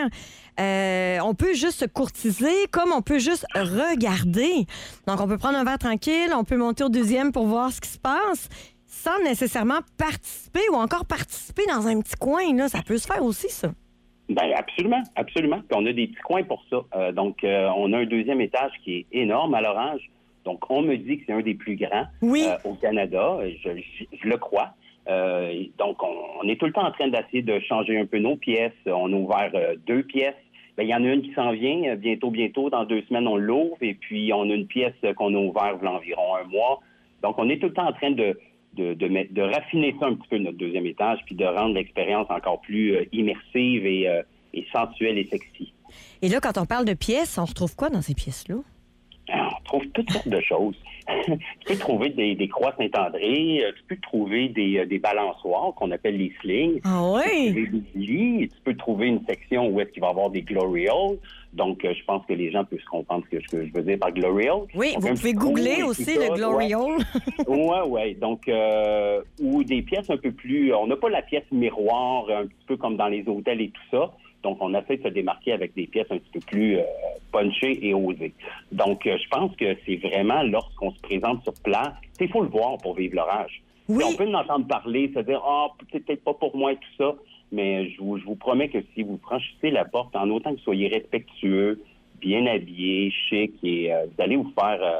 verre. On peut juste se courtiser comme on peut juste regarder. Donc, on peut prendre un verre tranquille, on peut monter au deuxième pour voir ce qui se passe sans nécessairement participer ou encore participer dans un petit coin. Là. Ça peut se faire aussi, ça. Ben absolument. Puis on a des petits coins pour ça. Donc, on a un deuxième étage qui est énorme à l'orage. Donc, on me dit que c'est un des plus grands au Canada. Je le crois. Donc, on est tout le temps en train d'essayer de changer un peu nos pièces. On a ouvert 2 pièces. Ben, il y en a une qui s'en vient bientôt. Dans 2 semaines, on l'ouvre. Et puis, on a une pièce qu'on a ouverte il y a environ 1 mois. Donc, on est tout le temps en train de raffiner ça un petit peu, notre deuxième étage, puis de rendre l'expérience encore plus immersive et sensuelle et sexy. Et là, quand on parle de pièces, on retrouve quoi dans ces pièces-là? On trouve toutes sortes de choses. Tu peux trouver des croix Saint-André, tu peux trouver des balançoires qu'on appelle les slings. Ah oui? Tu peux trouver des lits, tu peux trouver une section où est-ce qu'il va y avoir des glory holes. Donc, je pense que les gens peuvent comprendre ce que je veux dire par glory hole. Oui, vous pouvez googler aussi le glory hole. Oui. Donc, ou des pièces un peu plus... On n'a pas la pièce miroir, un petit peu comme dans les hôtels et tout ça. Donc, on essaie de se démarquer avec des pièces un petit peu plus punchées et osées. Donc, je pense que c'est vraiment lorsqu'on se présente sur place, il faut le voir pour vivre l'orage. Oui. On peut l'entendre parler, se dire « Ah, c'est peut-être pas pour moi et tout ça », mais je vous promets que si vous franchissez la porte, en autant que vous soyez respectueux, bien habillé, chic, et vous allez vous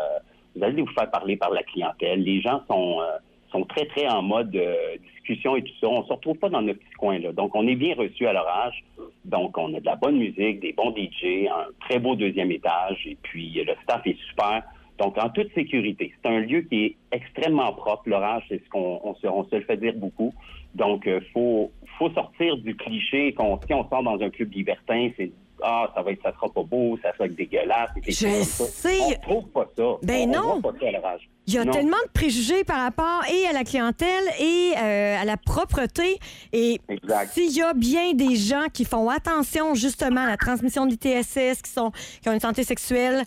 faire parler par la clientèle. Les gens sont très, très en mode discussion et tout ça. On ne se retrouve pas dans nos petits coins, là. Donc, on est bien reçus à l'orage. Donc, on a de la bonne musique, des bons DJ, un très beau deuxième étage, et puis le staff est super. Donc, en toute sécurité. C'est un lieu qui est extrêmement propre. L'orage, c'est ce qu'on se le fait dire beaucoup. Donc, faut sortir du cliché si on sort dans un club libertin, c'est ça sera pas beau, ça sera dégueulasse. Je sais. On trouve pas ça. Ben non. On voit pas ça à l'orage. Il y a tellement de préjugés par rapport et à la clientèle et à la propreté. Et s'il y a bien des gens qui font attention justement à la transmission de l'ITSS, qui ont une santé sexuelle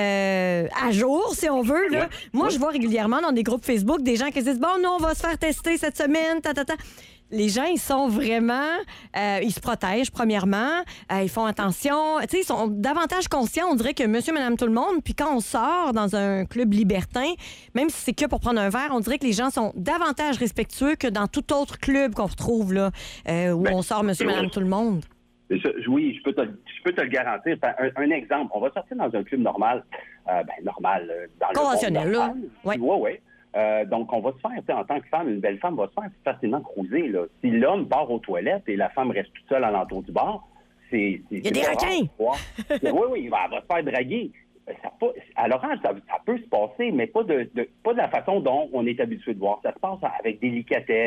à jour, si on veut, là. Moi, je vois régulièrement dans des groupes Facebook des gens qui se disent « Bon, nous, on va se faire tester cette semaine, Les gens, ils sont vraiment... ils se protègent, premièrement. Ils font attention. Tu sais, ils sont davantage conscients, on dirait, que monsieur, madame, tout le monde. Puis quand on sort dans un club libertin, même si c'est que pour prendre un verre, on dirait que les gens sont davantage respectueux que dans tout autre club qu'on retrouve, là, où on sort monsieur, madame, tout le monde. Oui, je peux te le garantir. Un exemple, on va sortir dans un club normal. Normal. Dans conventionnel, là. Oui. Donc, on va se faire, en tant que femme, une belle femme va se faire facilement cruiser. Là. Si l'homme part aux toilettes et la femme reste toute seule à l'entour du bar, c'est il y a des requins! Oui, elle va se faire draguer. À l'orage, ça peut se passer, mais pas de la façon dont on est habitué de voir. Ça se passe avec délicatesse.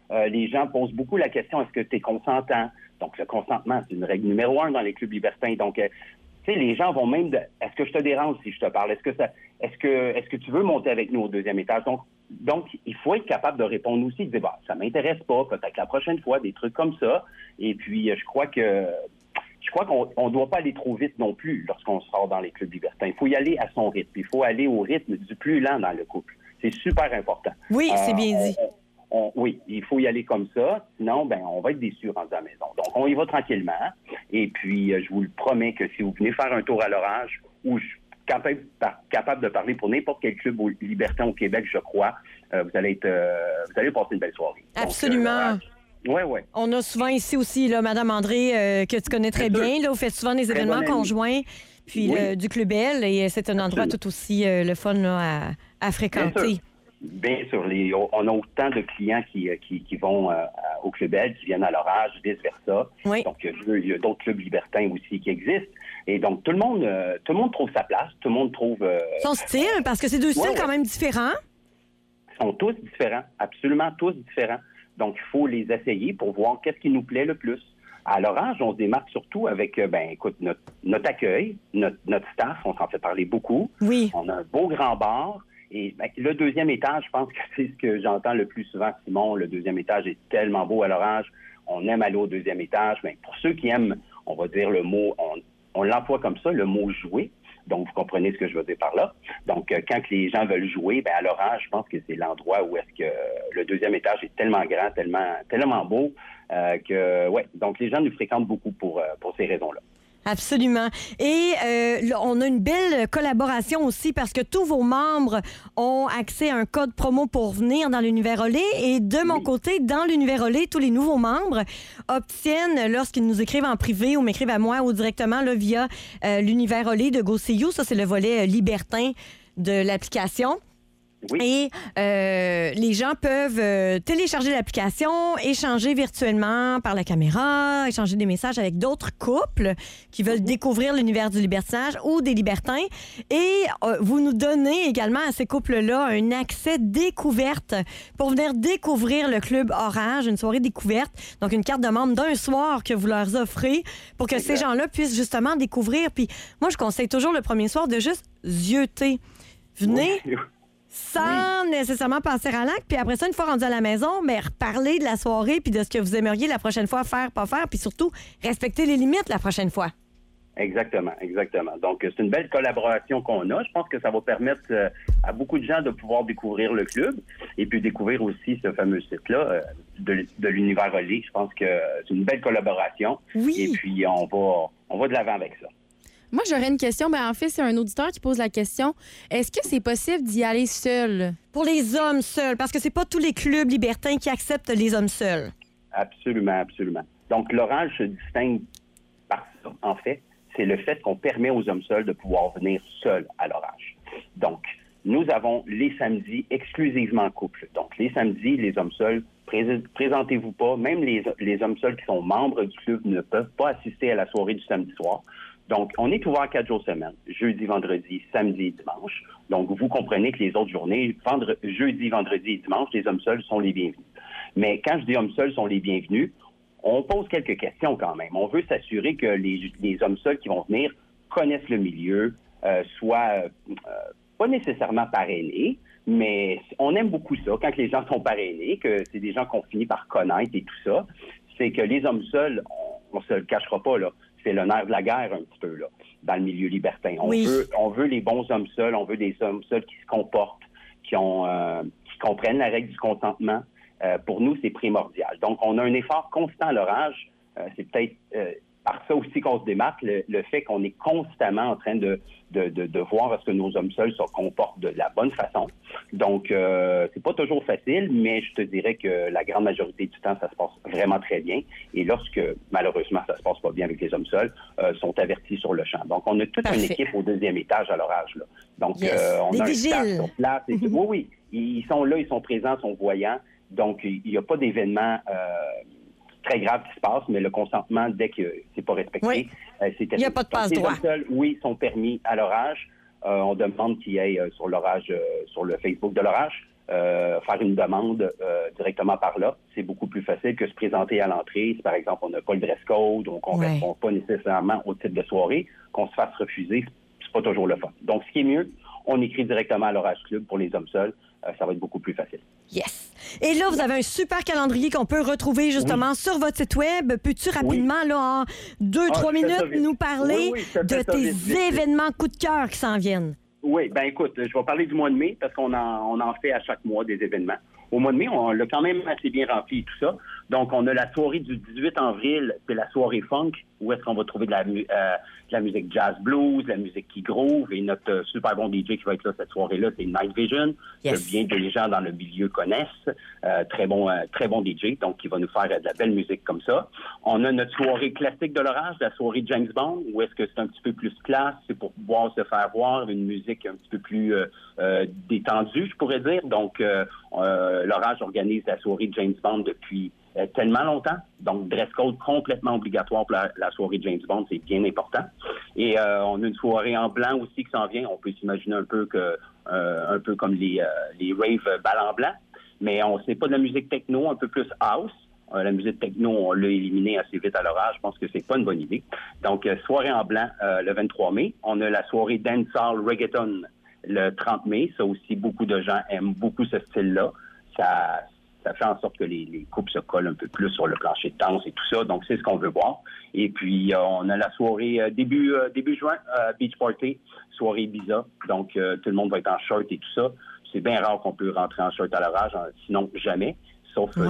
les gens posent beaucoup la question, est-ce que tu es consentant? Donc, le consentement, c'est une règle numéro 1 dans les clubs libertins. Donc, tu sais, les gens vont même est-ce que je te dérange si je te parle? Est-ce que tu veux monter avec nous au 2e étage? Donc, il faut être capable de répondre aussi, de dire, bah, ça m'intéresse pas, peut-être la prochaine fois, des trucs comme ça. Et puis, je crois qu'on ne doit pas aller trop vite non plus lorsqu'on sort dans les clubs libertins. Il faut y aller à son rythme. Il faut aller au rythme du plus lent dans le couple. C'est super important. Oui, c'est bien dit. Oui, il faut y aller comme ça. Sinon, on va être déçus rendus à la maison. Donc, on y va tranquillement. Et puis, je vous le promets que si vous venez faire un tour à l'orage, où je suis capable de parler pour n'importe quel club libertin au Québec, je crois, vous allez passer une belle soirée. Absolument. Oui. On a souvent ici aussi, là, Mme André, que tu connais très bien. Là, vous faites souvent des événements conjoints, puis du Club L, et c'est un endroit tout aussi le fun là, à fréquenter. Bien sûr. On a autant de clients qui vont au Club L, qui viennent à l'orage, vice-versa. Oui. Donc, il y a d'autres clubs libertins aussi qui existent. Et donc, tout le monde trouve sa place. Tout le monde trouve... son style, parce que c'est deux styles quand même différents. Ils sont tous différents, absolument tous différents. Donc, il faut les essayer pour voir qu'est-ce qui nous plaît le plus. À l'orage, on se démarque surtout avec, écoute, notre accueil, notre staff, on s'en fait parler beaucoup. Oui. On a un beau grand bar. Et le 2e étage, je pense que c'est ce que j'entends le plus souvent, Simon. Le 2e étage est tellement beau à l'orage. On aime aller au 2e étage. Mais pour ceux qui aiment, on va dire le mot, on l'emploie comme ça, le mot jouer. Donc, vous comprenez ce que je veux dire par là. Donc, quand les gens veulent jouer, à l'orage, je pense que c'est l'endroit où est-ce que le 2e étage est tellement grand, tellement beau donc les gens nous fréquentent beaucoup pour ces raisons-là. Absolument. Et on a une belle collaboration aussi parce que tous vos membres ont accès à un code promo pour venir dans l'Univers Olé. Et de mon côté, dans l'Univers Olé, tous les nouveaux membres obtiennent, lorsqu'ils nous écrivent en privé ou m'écrivent à moi ou directement là, via l'Univers Olé de GoSeeYou, ça c'est le volet libertin de l'application. Oui. Et les gens peuvent télécharger l'application, échanger virtuellement par la caméra, échanger des messages avec d'autres couples qui veulent découvrir l'univers du libertinage ou des libertins. Et vous nous donnez également à ces couples-là un accès découverte pour venir découvrir le Club Orage, une soirée découverte. Donc, une carte de membre d'un soir que vous leur offrez pour que ces gens-là puissent justement découvrir. Puis moi, je conseille toujours le premier soir de juste zioter. Venez... sans nécessairement passer à l'acte. Puis après ça, une fois rendu à la maison, reparler de la soirée puis de ce que vous aimeriez la prochaine fois faire, pas faire, puis surtout respecter les limites la prochaine fois. Exactement. Donc, c'est une belle collaboration qu'on a. Je pense que ça va permettre à beaucoup de gens de pouvoir découvrir le club et puis découvrir aussi ce fameux site-là de l'Univers Olé. Je pense que c'est une belle collaboration. Oui. Et puis, on va de l'avant avec ça. Moi, j'aurais une question. En fait, c'est un auditeur qui pose la question. Est-ce que c'est possible d'y aller seul? Pour les hommes seuls, parce que c'est pas tous les clubs libertins qui acceptent les hommes seuls. Absolument. Donc, l'orage se distingue par ça. En fait, c'est le fait qu'on permet aux hommes seuls de pouvoir venir seuls à l'orage. Donc, nous avons les samedis exclusivement couples. Donc, les samedis, les hommes seuls, présentez-vous pas. Même les hommes seuls qui sont membres du club ne peuvent pas assister à la soirée du samedi soir. Donc, on est ouvert 4 jours semaine, jeudi, vendredi, samedi et dimanche. Donc, vous comprenez que les autres journées, jeudi, vendredi et dimanche, les hommes seuls sont les bienvenus. Mais quand je dis hommes seuls sont les bienvenus, on pose quelques questions quand même. On veut s'assurer que les hommes seuls qui vont venir connaissent le milieu, soient pas nécessairement parrainés, mais on aime beaucoup ça, quand les gens sont parrainés, que c'est des gens qu'on finit par connaître et tout ça. C'est que les hommes seuls, on se le cachera pas, là. C'est le nerf de la guerre un petit peu, là, dans le milieu libertin. On veut les bons hommes seuls, on veut des hommes seuls qui se comportent, qui comprennent la règle du consentement. Pour nous, c'est primordial. Donc, on a un effort constant à l'orage. C'est peut-être par ça aussi qu'on se démarque, le fait qu'on est constamment en train de voir est-ce que nos hommes seuls se comportent de la bonne façon. Donc, c'est pas toujours facile, mais je te dirais que la grande majorité du temps, ça se passe vraiment très bien. Et lorsque, malheureusement, ça se passe pas bien avec les hommes seuls, sont avertis sur le champ. Donc, on a toute une équipe au 2e étage à l'orage, là. Donc, on a un staff sur place. Oui, ils sont là, ils sont présents, ils sont voyants. Donc, il n'y a pas d'événement très grave qui se passe, mais le consentement, dès que c'est pas respecté, c'est il n'y a pas de passe-droit. Les seuls, oui, sont permis à l'orage. On demande qu'il y ait sur l'orage, sur le Facebook de l'orage, faire une demande directement par là. C'est beaucoup plus facile que se présenter à l'entrée. Si, par exemple, on n'a pas le dress code ou qu'on ne répond pas nécessairement au type de soirée, qu'on se fasse refuser, c'est pas toujours le fun. Donc, ce qui est mieux, on écrit directement à l'Orage Club pour les hommes seuls. Ça va être beaucoup plus facile. Yes. Et là, vous avez un super calendrier qu'on peut retrouver justement sur votre site web. Peux-tu rapidement, là, en 2-3 minutes, nous parler de tes événements coup de cœur qui s'en viennent? Oui, ben écoute, je vais parler du mois de mai parce qu'on en fait à chaque mois des événements. Au mois de mai, on l'a quand même assez bien rempli et tout ça. Donc, on a la soirée du 18 avril, c'est la soirée funk, où est-ce qu'on va trouver de la musique jazz blues, de la musique qui groove, et notre super bon DJ qui va être là cette soirée-là, c'est Night Vision, que bien des gens dans le milieu connaissent. Très bon DJ, donc qui va nous faire de la belle musique comme ça. On a notre soirée classique de l'orage, la soirée James Bond, où est-ce que c'est un petit peu plus classe, c'est pour pouvoir se faire voir, une musique un petit peu plus détendue, je pourrais dire. Donc, l'orage organise la soirée James Bond depuis tellement longtemps. Donc, dress code complètement obligatoire pour la soirée James Bond, c'est bien important. Et on a une soirée en blanc aussi qui s'en vient. On peut s'imaginer un peu comme les raves bal en blanc, mais c'est pas de la musique techno, un peu plus house. La musique techno, on l'a éliminé assez vite à l'orage. Je pense que c'est pas une bonne idée. Donc, soirée en blanc le 23 mai. On a la soirée dancehall reggaeton le 30 mai. Ça aussi, beaucoup de gens aiment beaucoup ce style-là. Ça fait en sorte que les couples se collent un peu plus sur le plancher de danse et tout ça. Donc, c'est ce qu'on veut voir. Et puis, on a la soirée début juin, Beach Party, soirée Ibiza. Donc, tout le monde va être en short et tout ça. C'est bien rare qu'on peut rentrer en short à l'orage, sinon jamais. Sauf dans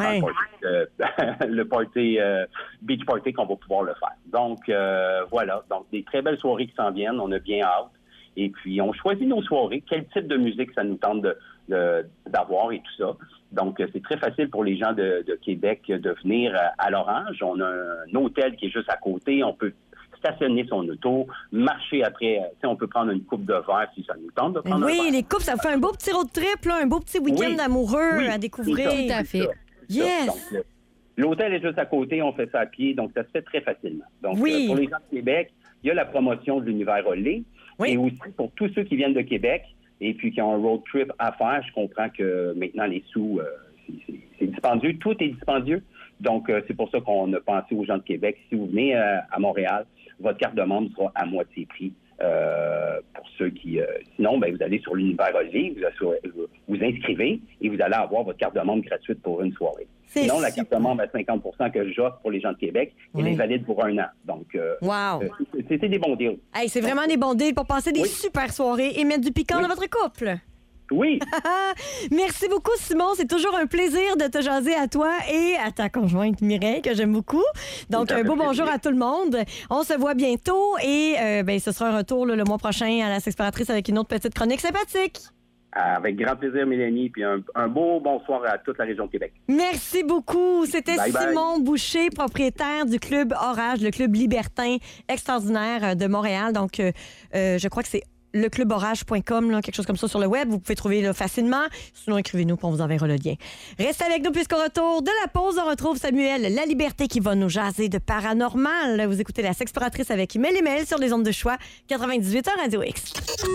le party, Beach Party qu'on va pouvoir le faire. Donc, voilà. Donc, des très belles soirées qui s'en viennent. On a bien hâte. Et puis, on choisit nos soirées. Quel type de musique ça nous tente d'avoir et tout ça. Donc, c'est très facile pour les gens de Québec de venir à l'Orange. On a un hôtel qui est juste à côté. On peut stationner son auto, marcher après. On peut prendre une coupe de verre si ça nous tente de prendre un verre. Oui, les coupes, ça fait un beau petit road trip, là, un beau petit week-end amoureux à découvrir. Tout à fait. Yes! Donc, l'hôtel est juste à côté. On fait ça à pied. Donc, ça se fait très facilement. Donc, pour les gens de Québec, il y a la promotion de l'univers Olé. Et aussi, pour tous ceux qui viennent de Québec, et puis qui ont un road trip à faire, je comprends que maintenant, les sous, c'est dispendieux. Tout est dispendieux. Donc, c'est pour ça qu'on a pensé aux gens de Québec. Si vous venez à Montréal, votre carte de membre sera à moitié prix. Pour ceux qui... sinon, vous allez sur l'univers Olivier, vous inscrivez et vous allez avoir votre carte de membre gratuite pour une soirée. Sinon, la carte de membre à 50 % que j'offre pour les gens de Québec, elle est valide pour 1 an. Donc, c'est des bons deals. Hey, c'est vraiment des bons deals pour passer des super soirées et mettre du piquant dans votre couple. Oui. Merci beaucoup, Simon. C'est toujours un plaisir de te jaser à toi et à ta conjointe Mireille, que j'aime beaucoup. Donc, un beau bonjour à tout le monde. On se voit bientôt et ce sera un retour le mois prochain à la Sexploratrice avec une autre petite chronique sympathique. Avec grand plaisir, Mélanie, puis un beau bonsoir à toute la région de Québec. Merci beaucoup. C'était Simon Boucher, propriétaire du Club Orage, le club libertin extraordinaire de Montréal. Donc, je crois que c'est lecluborage.com, quelque chose comme ça sur le web. Vous pouvez trouver facilement. Sinon, écrivez-nous puis on vous enverra le lien. Restez avec nous puisqu'au retour de la pause, on retrouve Samuel La Liberté qui va nous jaser de paranormal. Vous écoutez La Sexploratrice avec Mel et Mel sur les ondes de choix 98 à Radio X.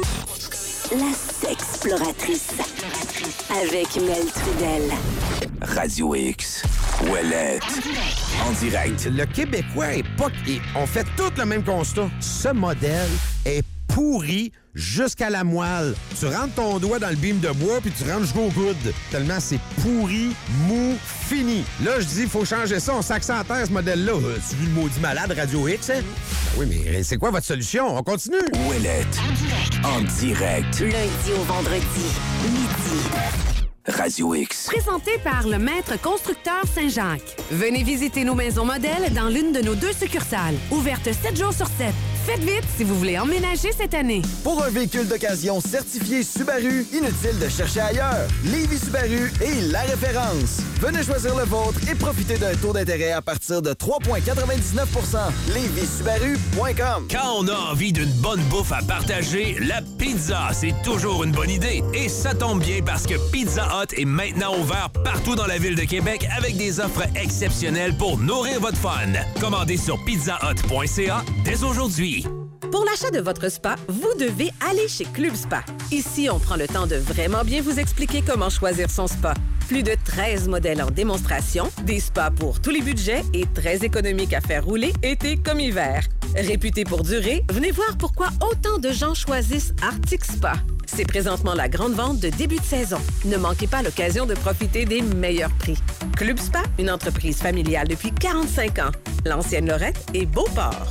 La Sexploratrice avec Mel Trudel. Radio X. Ouellette. En direct. Le Québécois est pas... On fait tout le même constat. Ce modèle est pourri jusqu'à la moelle. Tu rentres ton doigt dans le beam de bois puis tu rentres jusqu'au coude. Tellement c'est pourri, mou, fini. Là, je dis, il faut changer ça. On s'accentère ce modèle-là. Tu vis le maudit malade Radio X, hein? Ben oui, mais c'est quoi votre solution? On continue. Ouellette. En direct. Lundi au vendredi, midi. Radio X. Présenté par le Maître Constructeur Saint-Jacques. Venez visiter nos maisons modèles dans l'une de nos 2 succursales. Ouvertes 7 jours sur 7. Faites vite si vous voulez emménager cette année. Pour un véhicule d'occasion certifié Subaru, inutile de chercher ailleurs. Lévis Subaru est la référence. Venez choisir le vôtre et profitez d'un taux d'intérêt à partir de 3,99 %. LévisSubaru.com. Quand on a envie d'une bonne bouffe à partager, la pizza, c'est toujours une bonne idée. Et ça tombe bien parce que Pizza Hut est maintenant ouvert partout dans la ville de Québec avec des offres exceptionnelles pour nourrir votre fun. Commandez sur pizzahut.ca dès aujourd'hui. Pour l'achat de votre spa, vous devez aller chez Club Spa. Ici, on prend le temps de vraiment bien vous expliquer comment choisir son spa. Plus de 13 modèles en démonstration, des spas pour tous les budgets et très économiques à faire rouler été comme hiver. Réputé pour durer, venez voir pourquoi autant de gens choisissent Arctic Spa. C'est présentement la grande vente de début de saison. Ne manquez pas l'occasion de profiter des meilleurs prix. Club Spa, une entreprise familiale depuis 45 ans. L'ancienne Lorette et Beauport.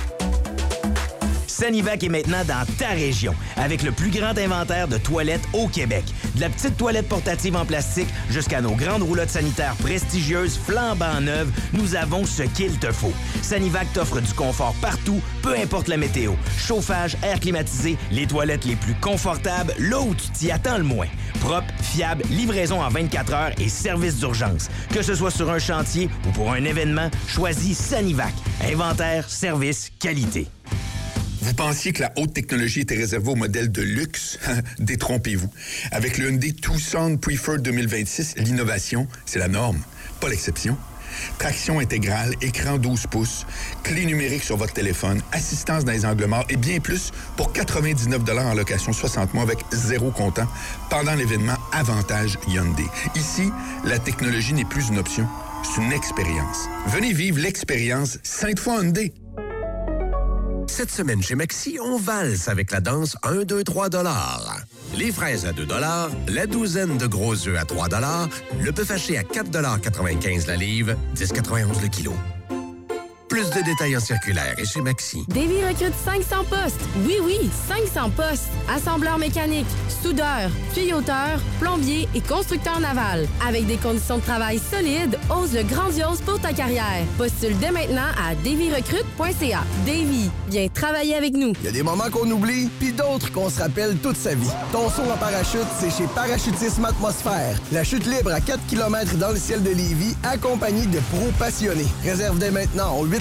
Sanivac est maintenant dans ta région, avec le plus grand inventaire de toilettes au Québec. De la petite toilette portative en plastique jusqu'à nos grandes roulottes sanitaires prestigieuses flambant neuves, nous avons ce qu'il te faut. Sanivac t'offre du confort partout, peu importe la météo. Chauffage, air climatisé, les toilettes les plus confortables, là où tu t'y attends le moins. Propre, fiable, livraison en 24 heures et service d'urgence. Que ce soit sur un chantier ou pour un événement, choisis Sanivac. Inventaire, service, qualité. Vous pensiez que la haute technologie était réservée aux modèles de luxe? Détrompez-vous. Avec le Hyundai Tucson Preferred 2026, l'innovation, c'est la norme, pas l'exception. Traction intégrale, écran 12 pouces, clé numérique sur votre téléphone, assistance dans les angles morts et bien plus pour 99 $ en location 60 mois avec 0 comptant pendant l'événement Avantage Hyundai. Ici, la technologie n'est plus une option, c'est une expérience. Venez vivre l'expérience Sainte-Foy Hyundai. Cette semaine chez Maxi, on valse avec la danse 1, 2, 3 $. Les fraises à 2 $, la douzaine de gros œufs à 3 $, le bœuf haché à 4,95 $ la livre, 10,91 le kilo. Plus de détails en circulaire et chez Maxi. Davy recrute 500 postes. Oui, 500 postes. Assembleur mécanique, soudeur, tuyauteur, plombier et constructeur naval. Avec des conditions de travail solides, ose le grandiose pour ta carrière. Postule dès maintenant à davyrecrute.ca. Davy, viens travailler avec nous. Il y a des moments qu'on oublie, puis d'autres qu'on se rappelle toute sa vie. Ton saut en parachute, c'est chez Parachutisme Atmosphère. La chute libre à 4 km dans le ciel de Lévis, accompagnée de pros passionnés. Réserve dès maintenant au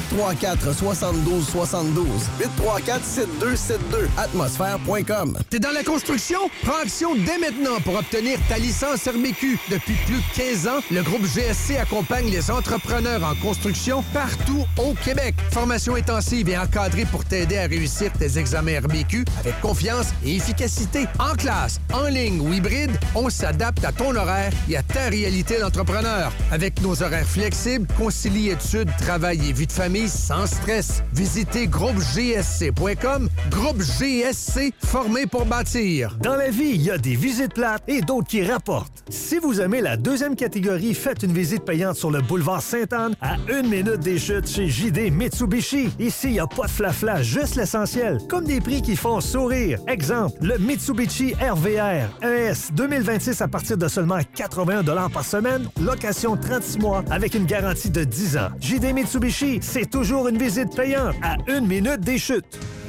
834-7272. 834-7272. Atmosphère.com. T'es dans la construction? Prends action dès maintenant pour obtenir ta licence RBQ. Depuis plus de 15 ans, le groupe GSC accompagne les entrepreneurs en construction partout au Québec. Formation intensive et encadrée pour t'aider à réussir tes examens RBQ avec confiance et efficacité. En classe, en ligne ou hybride, on s'adapte à ton horaire et à ta réalité d'entrepreneur. Avec nos horaires flexibles, concilie études, travail et vie de famille sans stress. Visitez groupegsc.com. Groupe GSC, formé pour bâtir. Dans la vie, il y a des visites plates et d'autres qui rapportent. Si vous aimez la deuxième catégorie, faites une visite payante sur le boulevard Sainte-Anne à 1 minute des chutes chez JD Mitsubishi. Ici, il n'y a pas de flafla, juste l'essentiel. Comme des prix qui font sourire. Exemple, le Mitsubishi RVR ES 2026 à partir de seulement 81 $ par semaine. Location 36 mois avec une garantie de 10 ans. JD Mitsubishi, c'est toujours une visite payante à 1 minute des chutes.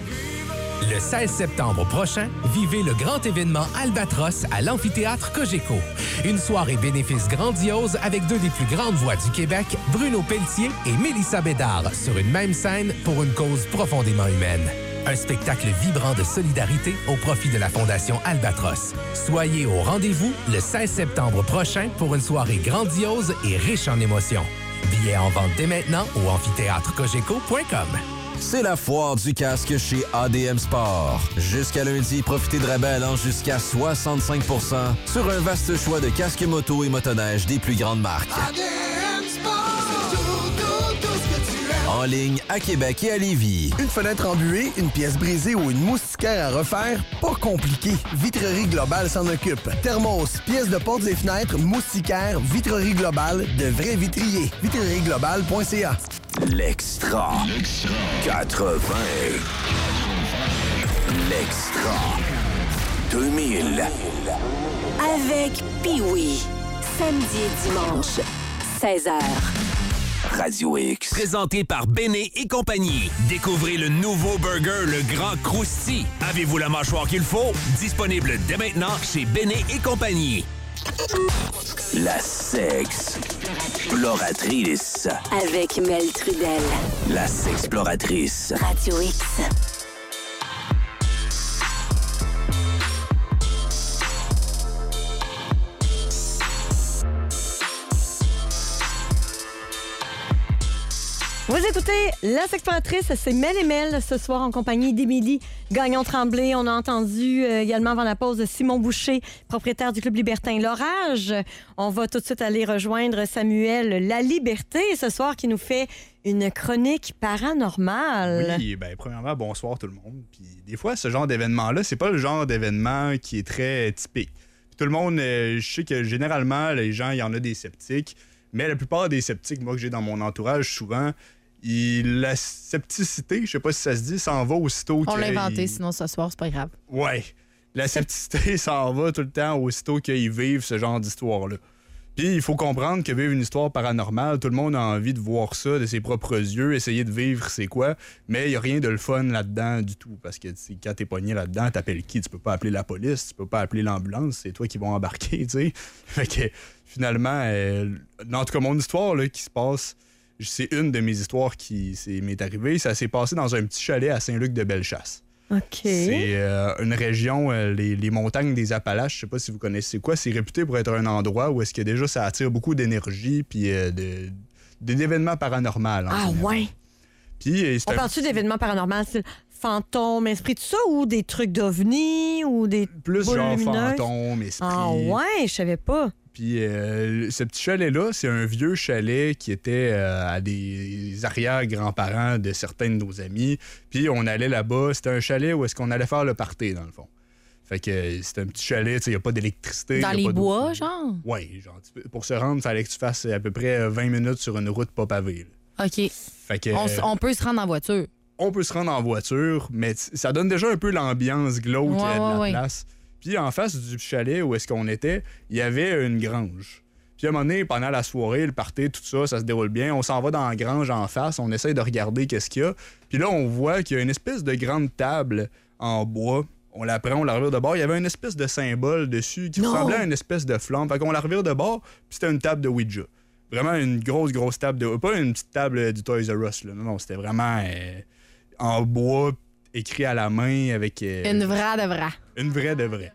Le 16 septembre prochain, vivez le grand événement Albatros à l'amphithéâtre Cogeco. Une soirée bénéfice grandiose avec deux des plus grandes voix du Québec, Bruno Pelletier et Mélissa Bédard, sur une même scène pour une cause profondément humaine. Un spectacle vibrant de solidarité au profit de la Fondation Albatros. Soyez au rendez-vous le 16 septembre prochain pour une soirée grandiose et riche en émotions. Billets en vente dès maintenant au amphithéâtrecogeco.com. C'est la foire du casque chez ADM Sport. Jusqu'à lundi, profitez de rabais allant jusqu'à 65 % sur un vaste choix de casques moto et motoneige des plus grandes marques. ADM Sport, c'est tout ce que tu aimes. En ligne à Québec et à Lévis. Une fenêtre embuée, une pièce brisée ou une moustiquaire à refaire, pas compliqué. Vitrerie Globale s'en occupe. Thermos, pièces de portes et fenêtres, moustiquaires, Vitrerie Globale, de vrais vitriers. vitrerieglobale.ca. L'Extra. 80. L'Extra. 2000. Avec Pee-Wee. Samedi et dimanche, 16h. Radio X. Présenté par Béné et compagnie. Découvrez le nouveau burger, le Grand Crousty. Avez-vous la mâchoire qu'il faut? Disponible dès maintenant chez Béné et compagnie. La sexploratrice. Avec Mel Trudel. La sexploratrice. Radio X. Vous écoutez La Sexploratrice, c'est Mel et Mel ce soir en compagnie d'Émilie Gagnon-Tremblay. On a entendu également avant la pause Simon Boucher, propriétaire du Club libertin L'Orage. On va tout de suite aller rejoindre Samuel Laliberté ce soir qui nous fait une chronique paranormale. Oui, bien, premièrement, bonsoir tout le monde. Puis des fois, ce genre d'événement-là, c'est pas le genre d'événement qui est très typique. Puis tout le monde, je sais que généralement, les gens, il y en a des sceptiques, mais la plupart des sceptiques, moi, que j'ai dans mon entourage, souvent, la scepticité, je sais pas si ça se dit, s'en va aussitôt On l'a inventé, sinon ce soir, c'est pas grave. Ouais. La scepticité s'en va tout le temps aussitôt qu'ils vivent ce genre d'histoire-là. Puis il faut comprendre que vivre une histoire paranormale, tout le monde a envie de voir ça de ses propres yeux, essayer de vivre c'est quoi, mais il n'y a rien de le fun là-dedans du tout. Parce que quand t'es pogné là-dedans, t'appelles qui? Tu peux pas appeler la police, tu peux pas appeler l'ambulance, c'est toi qui vas embarquer, tu sais. Fait que finalement, en tout cas, mon histoire là, qui se passe, c'est une de mes histoires qui m'est arrivée. Ça s'est passé dans un petit chalet à Saint-Luc-de-Bellechasse. OK. C'est une région, les montagnes des Appalaches, je sais pas si vous connaissez quoi, c'est réputé pour être un endroit où est-ce que déjà ça attire beaucoup d'énergie puis d'événements paranormaux. Ouais? Puis, on parle-tu d'événements paranormaux, c'est fantômes, esprits, tout ça, ou des trucs d'ovnis, ou des plus boules genre lumineuses? fantômes, esprits. Ah ouais, je savais pas. Puis ce petit chalet-là, c'est un vieux chalet qui était à des arrière-grands-parents de certains de nos amis. Puis on allait là-bas. C'était un chalet où est-ce qu'on allait faire le party, dans le fond. Fait que c'était un petit chalet, tu sais, il n'y a pas d'électricité. Dans les bois, genre? Oui, genre, pour se rendre, il fallait que tu fasses à peu près 20 minutes sur une route pas pavée. Là. OK. Fait que, on peut se rendre en voiture. On peut se rendre en voiture, mais ça donne déjà un peu l'ambiance glauque de la place. Puis en face du chalet où est-ce qu'on était, il y avait une grange. Puis à un moment donné, pendant la soirée, le party, tout ça, ça se déroule bien. On s'en va dans la grange en face, on essaye de regarder qu'est-ce qu'il y a. Puis là, on voit qu'il y a une espèce de grande table en bois. On la prend, on la revire de bord. Il y avait une espèce de symbole dessus qui ressemblait à une espèce de flamme. Fait qu'on la revire de bord, puis c'était une table de Ouija. Vraiment une grosse table de... Pas une petite table du Toys R Us, là. Non, c'était vraiment en bois, écrit à la main avec... Une vraie de vraie. Une vraie de vraie.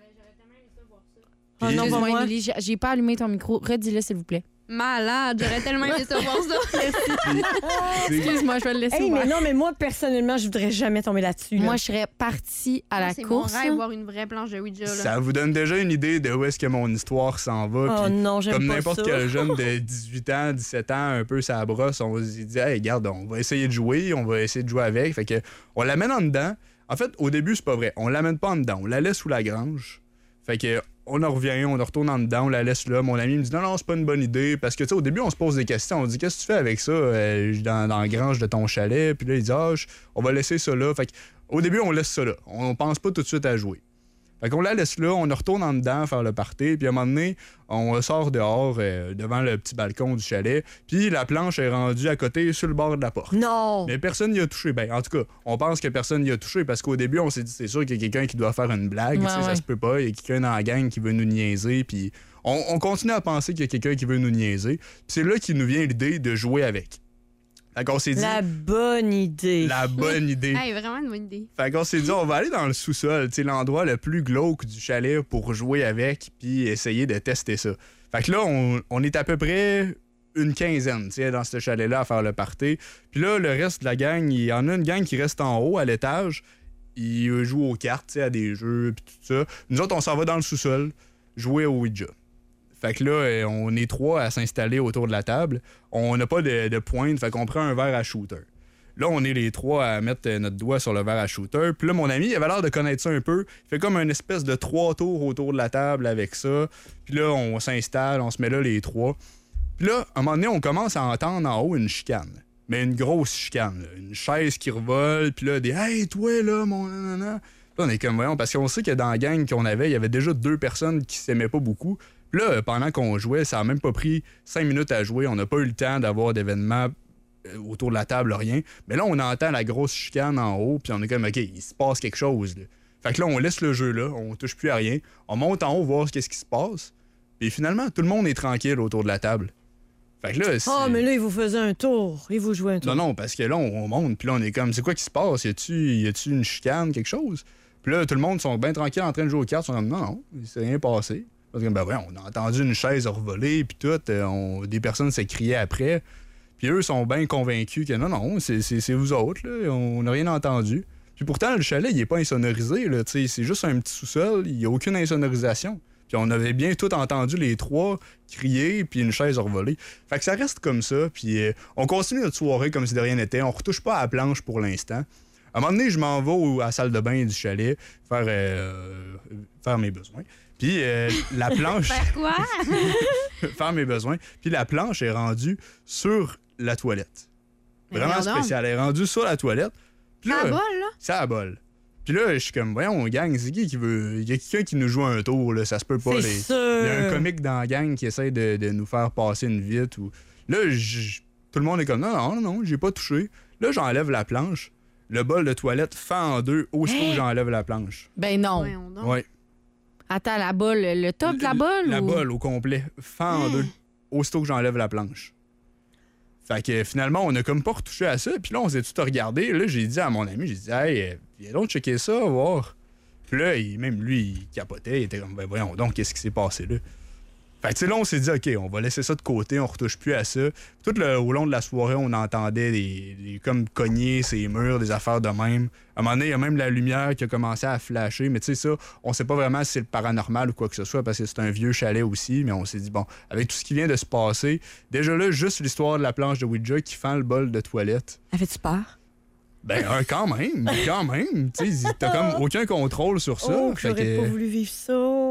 Oh non, moi, Émilie, j'ai pas allumé ton micro. Redis-le, s'il vous plaît. Malade, j'aurais tellement aimé savoir ça. Excuse-moi, je vais le laisser ouvert. Mais non, mais moi, personnellement, je voudrais jamais tomber là-dessus. Là. Moi, je serais partie à la course. C'est mon rêve, voir une vraie planche de Ouija. Là. Ça vous donne déjà une idée de où est-ce que mon histoire s'en va. Oh non, j'aime comme pas n'importe ça. quel jeune de 18 ans, 17 ans, un peu sa brosse, on se dit, hey, regarde, on va essayer de jouer, on va essayer de jouer avec. Fait que on l'amène en dedans. En fait, au début, c'est pas vrai. On l'amène pas en dedans. On la laisse sous la grange. Fait que on en revient, on en retourne en dedans, on la laisse là. Mon ami me dit non, c'est pas une bonne idée. Parce que, tu sais, au début, on se pose des questions. On dit, qu'est-ce que tu fais avec ça dans la grange de ton chalet? Puis là, il dit, on va laisser ça là. Fait que, au début, on laisse ça là. On pense pas tout de suite à jouer. Fait qu'on la laisse là, on retourne en dedans faire le party, puis à un moment donné, on sort dehors devant le petit balcon du chalet, puis la planche est rendue à côté sur le bord de la porte. Non! Mais personne n'y a touché. Ben, en tout cas, on pense que personne n'y a touché parce qu'au début, on s'est dit, c'est sûr qu'il y a quelqu'un qui doit faire une blague, ça se peut pas, il y a quelqu'un dans la gang qui veut nous niaiser, puis on continue à penser qu'il y a quelqu'un qui veut nous niaiser, puis c'est là qu'il nous vient l'idée de jouer avec. Fait qu'on s'est dit... La bonne idée. La bonne idée. Hey, vraiment une bonne idée. Fait qu'on s'est dit, on va aller dans le sous-sol, l'endroit le plus glauque du chalet pour jouer avec puis essayer de tester ça. Fait que là, on est à peu près une quinzaine, dans ce chalet-là à faire le party. Puis là, le reste de la gang, il y en a une gang qui reste en haut, à l'étage. Ils jouent aux cartes, à des jeux puis tout ça. Nous autres, on s'en va dans le sous-sol jouer au Ouija. Fait que là, on est 3 à s'installer autour de la table. On n'a pas de pointe, fait qu'on prend un verre à shooter. Là, on est les 3 à mettre notre doigt sur le verre à shooter. Puis là, mon ami, il avait l'air de connaître ça un peu. Il fait comme une espèce de 3 tours autour de la table avec ça. Puis là, on s'installe, on se met là les 3. Puis là, à un moment donné, on commence à entendre en haut une chicane. Mais une grosse chicane, là. Une chaise qui revole, puis là, des « Hey, toi, là, mon nanana ». Là, on est comme, voyons, parce qu'on sait que dans la gang qu'on avait, il y avait déjà 2 personnes qui s'aimaient pas beaucoup. Puis là, pendant qu'on jouait, ça a même pas pris 5 minutes à jouer. On n'a pas eu le temps d'avoir d'événements autour de la table, rien. Mais là, on entend la grosse chicane en haut, puis on est comme, OK, il se passe quelque chose, là. Fait que là, on laisse le jeu là, on touche plus à rien. On monte en haut voir qu'est-ce qui se passe. Puis finalement, tout le monde est tranquille autour de la table. Fait que là, mais là, il vous faisait un tour. Il vous jouait un tour. Non, parce que là, on monte, puis là, on est comme, c'est quoi qui se passe? Y a-tu une chicane, quelque chose? Puis là, tout le monde sont bien tranquilles en train de jouer aux cartes. Ils sont comme, non, il s'est rien passé. Parce que, ben ouais, on a entendu une chaise revoler, puis tout. Des personnes s'écriaient après. Puis eux sont bien convaincus que non, c'est vous autres, là, on n'a rien entendu. Puis pourtant, le chalet, il est pas insonorisé, là, c'est juste un petit sous-sol, il n'y a aucune insonorisation. Puis on avait bien tout entendu les trois crier, puis une chaise revolée. Fait que ça reste comme ça, puis on continue notre soirée comme si de rien n'était. On retouche pas à la planche pour l'instant. À un moment donné, je m'en vais à la salle de bain du chalet faire mes besoins. Puis la planche... Faire quoi? Faire mes besoins. Puis la planche est rendue sur la toilette. Vraiment spécial. Elle est rendue sur la toilette. Puis là, ça bol, là? Ça bol. Puis là, je suis comme, voyons, gang, c'est qui veut... Il y a quelqu'un qui nous joue un tour, là, ça se peut pas. Il y a un comique dans la gang qui essaie de nous faire passer une vite. Ou... Là, tout le monde est comme, non, j'ai pas touché. Là, j'enlève la planche. Le bol de toilette fend en deux aussitôt que j'enlève la planche. Ben non. Ouais. Attends, la bolle, le top de la bolle? La bolle au complet fend en deux aussitôt que j'enlève la planche. Fait que finalement, on a comme pas retouché à ça. Puis là, on s'est tout regardé. Là, j'ai dit à mon ami, hey, viens donc checker ça, voir. Puis là, même lui, il capotait. Il était comme, ben voyons donc, qu'est-ce qui s'est passé là? Fait que tu sais, là, on s'est dit, OK, on va laisser ça de côté, on retouche plus à ça. Tout au long de la soirée, on entendait des comme cogner ces murs, des affaires de même. À un moment donné, il y a même la lumière qui a commencé à flasher. Mais tu sais, ça, on sait pas vraiment si c'est le paranormal ou quoi que ce soit, parce que c'est un vieux chalet aussi. Mais on s'est dit, bon, avec tout ce qui vient de se passer, déjà là, juste l'histoire de la planche de Ouija qui fend le bol de toilette. Avais-tu peur? Ben, quand même. Tu sais, t'as comme aucun contrôle sur ça. Oh, j'aurais pas voulu vivre ça.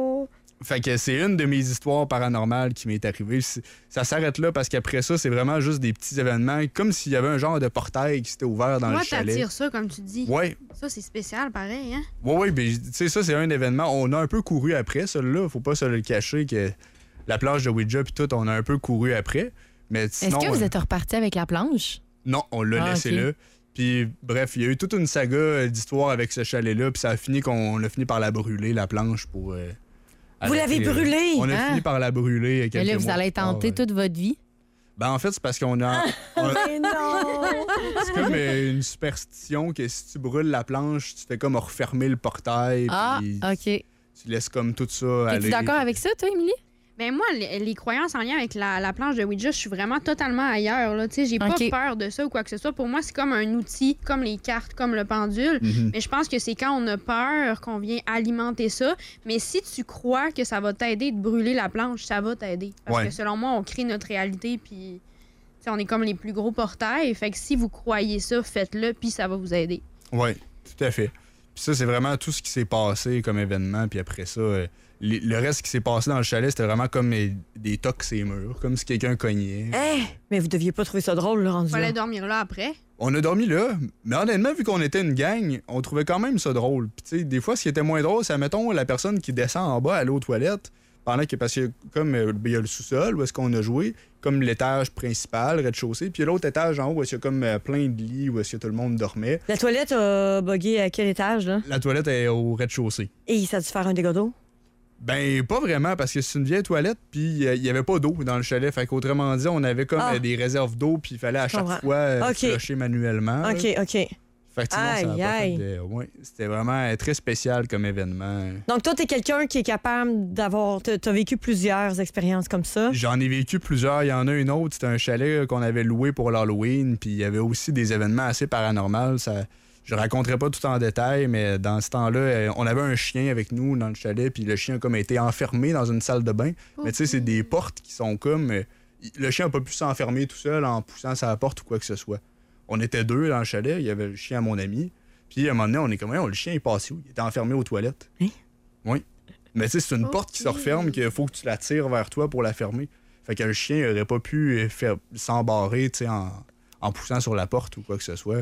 Fait que c'est une de mes histoires paranormales qui m'est arrivée. Ça s'arrête là parce qu'après ça, c'est vraiment juste des petits événements, comme s'il y avait un genre de portail qui s'était ouvert dans le chalet. Moi, t'attires ça, comme tu dis. Ouais. Ça, c'est spécial, pareil, hein? Ouais, ben, tu sais, ça, c'est un événement. On a un peu couru après, celui-là. Faut pas se le cacher que la planche de Ouija puis tout, on a un peu couru après. Mais sinon, est-ce que vous êtes reparti avec la planche? Non, on l'a laissé là. Puis, bref, il y a eu toute une saga d'histoires avec ce chalet-là, puis ça a fini qu'on a fini par la brûler, la planche, pour... Vous l'avez brûlée? On a fini par la brûler quelques mois. Là, vous allez être hanté toute votre vie? Ben, en fait, c'est parce qu'on a... Mais non! C'est comme une superstition que si tu brûles la planche, tu fais comme refermer le portail. OK. Tu laisses comme tout ça aller. Es-tu d'accord avec ça, toi, Émilie? Ben moi, les croyances en lien avec la planche de Ouija, je suis vraiment totalement ailleurs. Là. J'ai pas peur de ça ou quoi que ce soit. Pour moi, c'est comme un outil, comme les cartes, comme le pendule. Mais je pense que c'est quand on a peur qu'on vient alimenter ça. Mais si tu crois que ça va t'aider de brûler la planche, ça va t'aider. Parce que selon moi, on crée notre réalité, puis on est comme les plus gros portails. Fait que si vous croyez ça, faites-le, puis ça va vous aider. Oui, tout à fait. Puis ça, c'est vraiment tout ce qui s'est passé comme événement. Puis après ça... le reste qui s'est passé dans le chalet, c'était vraiment comme des tocs ces murs, comme si quelqu'un cognait. Mais vous deviez pas trouver ça drôle, le rendu. Fallait dormir là après. On a dormi là, mais honnêtement, vu qu'on était une gang, on trouvait quand même ça drôle. Puis tu sais, des fois, ce qui était moins drôle, c'est, mettons, la personne qui descend en bas à aller aux toilettes, parce que comme il y a le sous-sol où est-ce qu'on a joué, comme l'étage principal, rez-de-chaussée, puis l'autre étage en haut où est-ce qu'il y a comme plein de lits où est-ce que tout le monde dormait. La toilette a bugué à quel étage, là? La toilette est au rez-de-chaussée. Et ça a dû faire un dégât d'eau? Ben, pas vraiment, parce que c'est une vieille toilette, puis il y avait pas d'eau dans le chalet. Fait qu'autrement dit, on avait comme des réserves d'eau, puis il fallait à chaque fois flusher manuellement. OK. Fait que sinon, ça a pas fait c'était vraiment très spécial comme événement. Donc, toi, t'es quelqu'un qui est capable d'avoir... T'as vécu plusieurs expériences comme ça? J'en ai vécu plusieurs. Il y en a une autre, c'était un chalet qu'on avait loué pour l'Halloween, puis il y avait aussi des événements assez paranormaux. Je raconterai pas tout en détail, mais dans ce temps-là, on avait un chien avec nous dans le chalet, puis le chien a comme été enfermé dans une salle de bain. Mais tu sais, c'est des portes qui sont comme... le chien n'a pas pu s'enfermer tout seul en poussant sa porte ou quoi que ce soit. On était deux dans le chalet, il y avait le chien à mon ami, puis à un moment donné, on est comme, le chien est passé où? Il était enfermé aux toilettes. Oui. Mais tu sais, c'est une porte qui se referme, qu'il faut que tu la tires vers toi pour la fermer. Fait que le chien n'aurait pas pu s'embarrer, tu sais, en poussant sur la porte ou quoi que ce soit.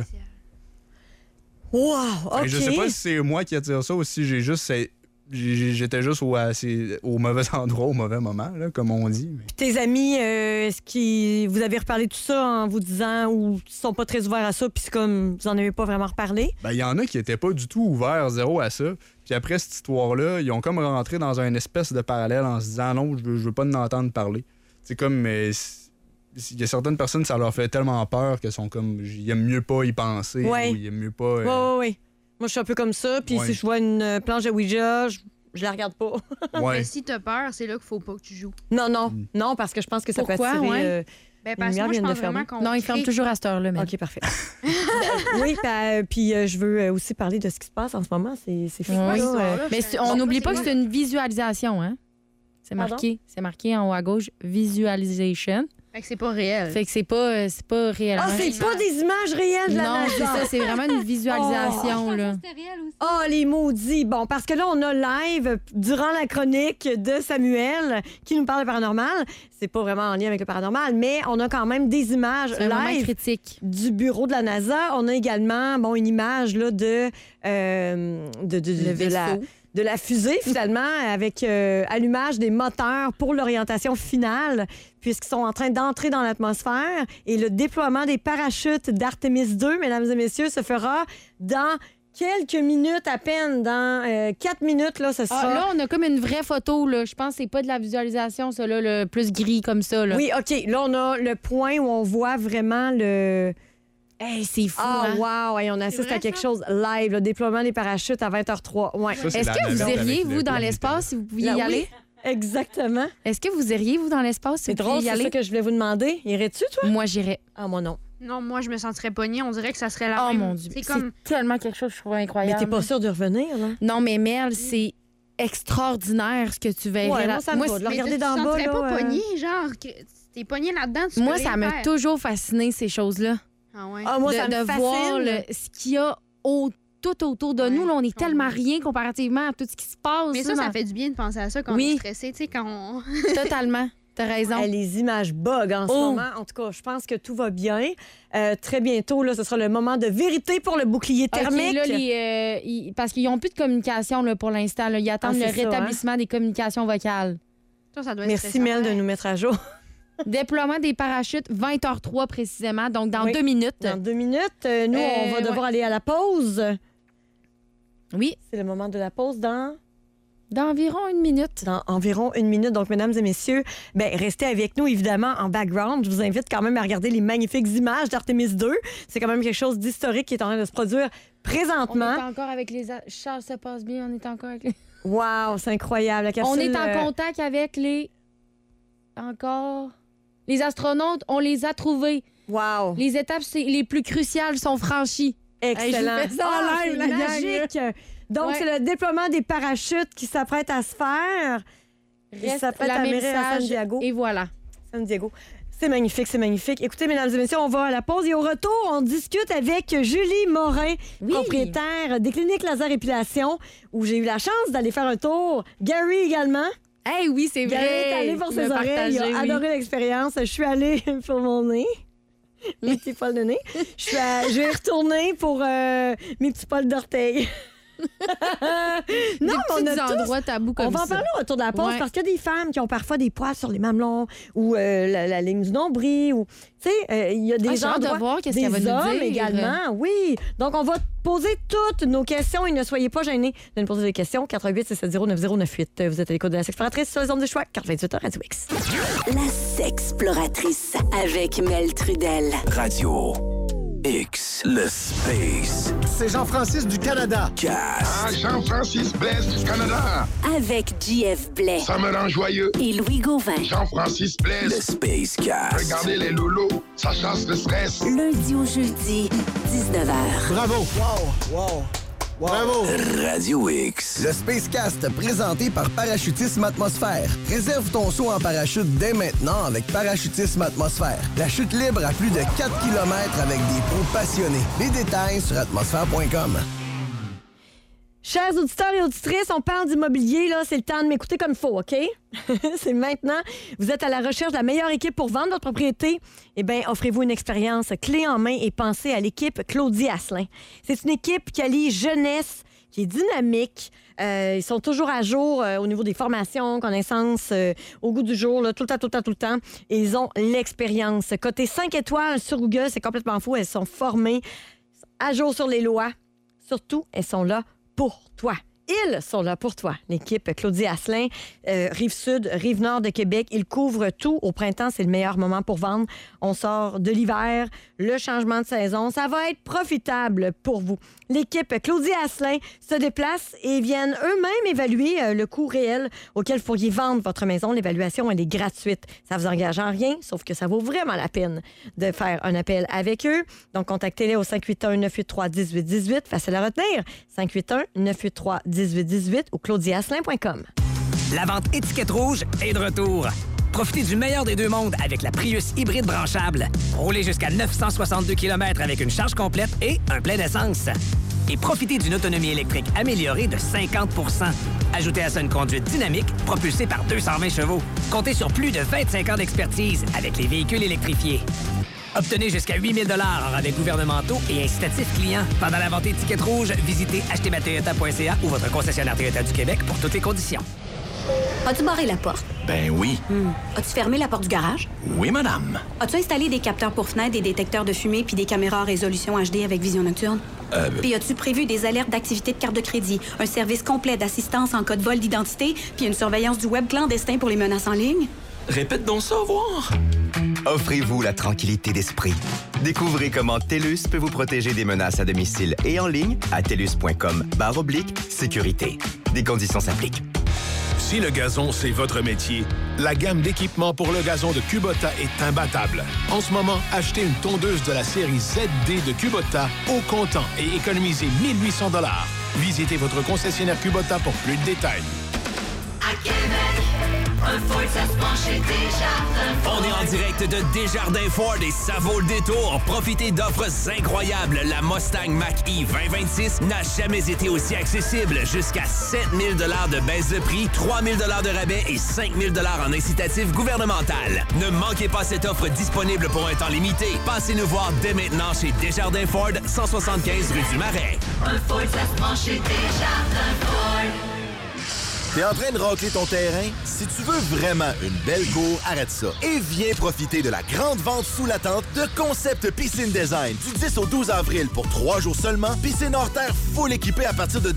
Wow, OK. Je sais pas si c'est moi qui attire ça ou si j'étais juste au mauvais endroit, au mauvais moment, là, comme on dit. Mais... Puis tes amis, est-ce que vous avez reparlé de tout ça en vous disant ou ils sont pas très ouverts à ça, puis c'est comme vous en avez pas vraiment reparlé? Ben, il y en a qui étaient pas du tout ouverts, zéro à ça. Puis après cette histoire-là, ils ont comme rentré dans une espèce de parallèle en se disant non, je veux pas en entendre parler. C'est comme... il y a certaines personnes, ça leur fait tellement peur qu'elles sont comme... Ils aiment mieux pas y penser. Ou ils aiment mieux pas... Oui. Moi, je suis un peu comme ça. Puis si je vois une planche de Ouija, je la regarde pas. Mais si t'as peur, c'est là qu'il faut pas que tu joues. Non, parce que je pense que ça peut attirer... Ben, parce que moi, je pense vraiment qu'on Non, ils ferment toujours à cette heure-là. Même. OK, parfait. Oui, puis je veux aussi parler de ce qui se passe en ce moment. C'est fou. Oui. là. Mais on n'oublie pas que c'est une visualisation, hein? C'est marqué en haut à gauche, visualization. Fait que c'est pas réel. Fait que c'est pas réel. Ah, c'est pas des images réelles de la Non, c'est NASA. ça, c'est vraiment une visualisation, là. Oh, les maudits. Bon, parce que là, on a live, durant la chronique de Samuel, qui nous parle de paranormal. C'est pas vraiment en lien avec le paranormal, mais on a quand même des images C'est un moment live critique. du bureau de la NASA. On a également, une image là, de la fusée, finalement, avec allumage des moteurs pour l'orientation finale, puisqu'ils sont en train d'entrer dans l'atmosphère. Et le déploiement des parachutes d'Artemis 2, mesdames et messieurs, se fera dans quelques minutes à peine. Dans 4 minutes, là, ce sera... Là, on a comme une vraie photo, là. Je pense que c'est pas de la visualisation, ça, là, le plus gris comme ça, là. Oui, OK. Là, on a le point où on voit vraiment le... Hey, c'est fou, Ah, hein? wow! Hey, on assiste à quelque chose live, le déploiement des parachutes à 20h03. Ouais. Ça, c'est Est-ce la que vous navette iriez, avec vous, le dans plan l'espace, si vous pouviez Là, y oui, aller? exactement. Est-ce que vous iriez, vous, dans l'espace, si C'est vous pouviez drôle, y c'est aller? ça que je voulais vous demander. Irais-tu, toi? Moi, j'irais. Ah, moi, non. Non, moi, je me sentirais pognée. On dirait que ça serait la Oh, même. mon Dieu. C'est C'est comme... tellement quelque chose que je trouve Mais incroyable. t'es pas sûre de revenir, là? Non, mais Mel, c'est extraordinaire ce que tu verrais. Ouais, là. moi, ça me va. De le regarder d'en bas, tu te là, sentirais pas pognée, genre, que t'es pognée là-dedans, tu Moi, peux ça rien m'a faire. toujours fasciné, ces choses-là. Ah ouais. Ah, moi, ça me de fascine. voir ce qu'il y a tout autour de nous. Là, on est tellement rien comparativement à tout ce qui se passe. Mais là, ça dans- fait du bien de penser à ça quand on est stressé, tu sais, quand on... Totalement. T'as raison. Hey, les images bug en ce moment. En tout cas, je pense que tout va bien. Très bientôt, là, ce sera le moment de vérité pour le bouclier thermique. OK, là, parce qu'ils n'ont plus de communication là, pour l'instant. Là. Ils attendent Ah, le c'est ça, rétablissement des communications vocales. Ça doit être Merci, stressant. Mel, de nous mettre à jour. Déploiement des parachutes, 20h03 précisément, donc dans Oui. 2 minutes. Dans 2 minutes, nous, on va devoir aller à la pause. Oui. C'est le moment de la pause dans environ 1 minute. Dans environ 1 minute. Donc, mesdames et messieurs, restez avec nous, évidemment, en background. Je vous invite quand même à regarder les magnifiques images d'Artemis 2. C'est quand même quelque chose d'historique qui est en train de se produire présentement. On est encore avec les... Charles, ça passe bien, on est encore avec les... Wow, c'est incroyable. La capsule, On est en contact avec les... Encore... Les astronautes, on les a trouvés. Wow. Les étapes les plus cruciales sont franchies. Excellent. Hey, je vous fais ça en live, c'est la gang, magique. Donc, Ouais. c'est le déploiement des parachutes qui s'apprête à se faire. Qui Reste s'apprête à mûrir à San l'amérissage Diego. et voilà. San Diego. C'est magnifique, c'est magnifique. Écoutez, mesdames et messieurs, on va à la pause et au retour, on discute avec Julie Morin, propriétaire des cliniques Laser Épilation, où j'ai eu la chance d'aller faire un tour. Gary également. Hey, oui, c'est Gary vrai. est allé pour Il ses m'a oreilles, il a partagé, oui. adoré l'expérience. Je suis allée pour mon nez. Mes petits poils de nez. Je vais y retourner pour mes petits poils d'orteil. Non, Des mais on a petits tous- endroits tabous comme On va en ça. parler autour de la pause Ouais. parce qu'il y a des femmes qui ont parfois des poils sur les mamelons ou la ligne du nombril. Ou, tu sais, il y a des j'ai hâte de endroits, voir qu'est-ce des qu'elle va nous hommes dire. également. Oui. Donc, on va poser toutes nos questions et ne soyez pas gênés de nous poser des questions. 88 670 9098. Vous êtes à l'écoute de la Sexploratrice sur les ondes du choix. 48 Radio X. La Sexploratrice avec Mel Trudel. Radio X, le space. C'est Jean-Francis du Canada. Cast. Jean-Francis Blaise du Canada. Avec JF Blais. Ça me rend joyeux. Et Louis Gauvin. Jean-Francis Blaise. Le Space Cast. Regardez les loulous, ça chasse le stress. Lundi au jeudi, 19h. Bravo. Wow. Bravo. Radio X. Le Spacecast, présenté par Parachutisme Atmosphère. Réserve ton saut en parachute dès maintenant avec Parachutisme Atmosphère. La chute libre à plus de 4 km avec des pros passionnés. Les détails sur atmosphère.com. Chers auditeurs et auditrices, on parle d'immobilier, là, c'est le temps de m'écouter comme il faut, OK? C'est maintenant. Vous êtes à la recherche de la meilleure équipe pour vendre votre propriété? Eh bien, offrez-vous une expérience clé en main et pensez à l'équipe Claudie Asselin. C'est une équipe qui allie jeunesse, qui est dynamique. Ils sont toujours à jour au niveau des formations, connaissances, au goût du jour, là, tout le temps. Et ils ont l'expérience. Côté 5 étoiles sur Google, c'est complètement fou. Elles sont formées, à jour sur les lois. Surtout, elles sont là pour toi. ils sont là pour toi. L'équipe Claudie Asselin, Rive-Sud, Rive-Nord de Québec, ils couvrent tout. Au printemps, c'est le meilleur moment pour vendre. On sort de l'hiver, le changement de saison. Ça va être profitable pour vous. L'équipe Claudie Asselin se déplace et viennent eux-mêmes évaluer le coût réel auquel vous pourriez vendre votre maison. L'évaluation, elle est gratuite. Ça vous engage en rien, sauf que ça vaut vraiment la peine de faire un appel avec eux. Donc, contactez-les au 581-983-1818. Facile à retenir. 581-983-1818 ou claudieasselin.com. La vente étiquette rouge est de retour. Profitez du meilleur des deux mondes avec la Prius hybride branchable. Roulez jusqu'à 962 km avec une charge complète et un plein d'essence. Et profitez d'une autonomie électrique améliorée de 50 %. Ajoutez à ça une conduite dynamique propulsée par 220 chevaux. Comptez sur plus de 25 ans d'expertise avec les véhicules électrifiés. Obtenez jusqu'à 8 000 $ en rabais gouvernementaux et incitatifs clients. Pendant la vente étiquette rouge, visitez achetezmatoyota.ca ou votre concessionnaire Toyota du Québec pour toutes les conditions. As-tu barré la porte? Ben oui. As-tu fermé la porte du garage? Oui, madame. As-tu installé des capteurs pour fenêtres, des détecteurs de fumée puis des caméras à résolution HD avec vision nocturne? Puis as-tu prévu des alertes d'activité de carte de crédit, un service complet d'assistance en cas de vol d'identité, puis une surveillance du web clandestin pour les menaces en ligne? Répète donc ça, voir. Offrez-vous la tranquillité d'esprit. Découvrez comment TELUS peut vous protéger des menaces à domicile et en ligne à telus.com/sécurité. Des conditions s'appliquent. Si le gazon, c'est votre métier, la gamme d'équipements pour le gazon de Kubota est imbattable. En ce moment, achetez une tondeuse de la série ZD de Kubota au comptant et économisez 1 800 $. Visitez votre concessionnaire Kubota pour plus de détails. À Québec, un Ford, ça se penche chez Desjardins Ford. On est en direct de Desjardins Ford et ça vaut le détour. Profitez d'offres incroyables. La Mustang Mach-E 2026 n'a jamais été aussi accessible. Jusqu'à 7 000 $ de baisse de prix, 3 000 $ de rabais et 5 000 $ en incitatif gouvernemental. Ne manquez pas cette offre disponible pour un temps limité. Passez nous voir dès maintenant chez Desjardins Ford, 175 rue du Marais. Un Ford, ça se penche chez Desjardins Ford. T'es en train de racler ton terrain? Si tu veux vraiment une belle cour, arrête ça. Et viens profiter de la grande vente sous la tente de Concept Piscine Design. Du 10 au 12 avril pour 3 jours seulement. Piscine hors terre full équipée à partir de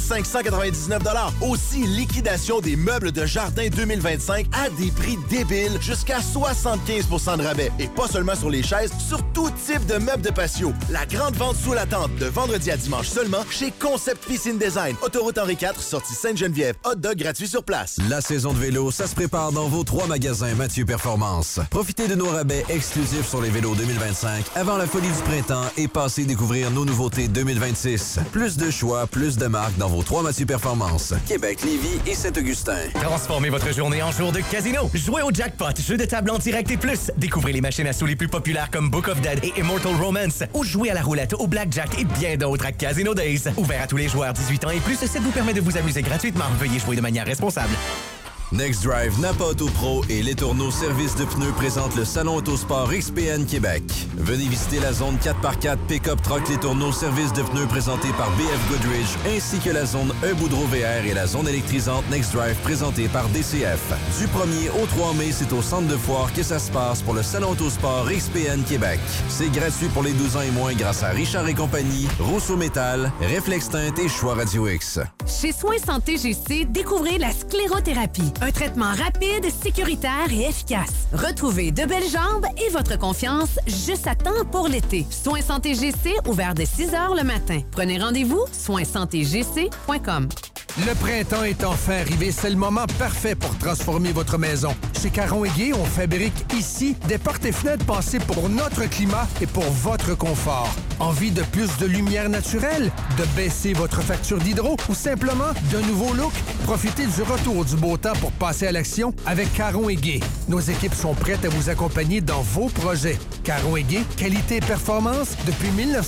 2599 $. Aussi, liquidation des meubles de jardin 2025 à des prix débiles jusqu'à 75 % de rabais. Et pas seulement sur les chaises, sur tout type de meubles de patio. La grande vente sous la tente de vendredi à dimanche seulement chez Concept Piscine Design. Autoroute Henri IV, sortie Sainte-Geneviève. Gratuit sur place. La saison de vélo, ça se prépare dans vos 3 magasins Mathieu Performance. Profitez de nos rabais exclusifs sur les vélos 2025 avant la folie du printemps et passez découvrir nos nouveautés 2026. Plus de choix, plus de marques dans vos 3 Mathieu Performance. Québec, Lévis et Saint-Augustin. Transformez votre journée en jour de casino. Jouez au jackpot, jeu de table en direct et plus. Découvrez les machines à sous les plus populaires comme Book of Dead et Immortal Romance. Ou jouez à la roulette, au blackjack et bien d'autres à Casino Days. Ouvert à tous les joueurs 18 ans et plus, ça vous permet de vous amuser gratuitement. Veuillez jouer de manière responsable. Next Drive, Napa Auto Pro et Les Tourneaux Service de pneus présentent le Salon Autosport XPN Québec. Venez visiter la zone 4x4 Pick-up Truck Les Tourneaux Service de pneus présenté par BF Goodrich, ainsi que la zone Boudreau VR et la zone électrisante Next Drive présentée par DCF. Du 1er au 3 mai, c'est au centre de foire que ça se passe pour le Salon Autosport XPN Québec. C'est gratuit pour les 12 ans et moins grâce à Richard et compagnie, Rousseau Métal, Réflex Teinte et Choix Radio X. Chez Soins Santé GC, découvrez la sclérothérapie. Un traitement rapide, sécuritaire et efficace. Retrouvez de belles jambes et votre confiance juste à temps pour l'été. Soins Santé GC, ouvert dès 6 h le matin. Prenez rendez-vous, soinssantegc.com. Le printemps est enfin arrivé. C'est le moment parfait pour transformer votre maison. Chez Caron & Gay, on fabrique ici des portes et fenêtres pensées pour notre climat et pour votre confort. Envie de plus de lumière naturelle, de baisser votre facture d'hydro ou simplement d'un nouveau look? Profitez du retour du beau temps pour passer à l'action avec Caron & Gay. Nos équipes sont prêtes à vous accompagner dans vos projets. Caron & Gay, qualité et performance depuis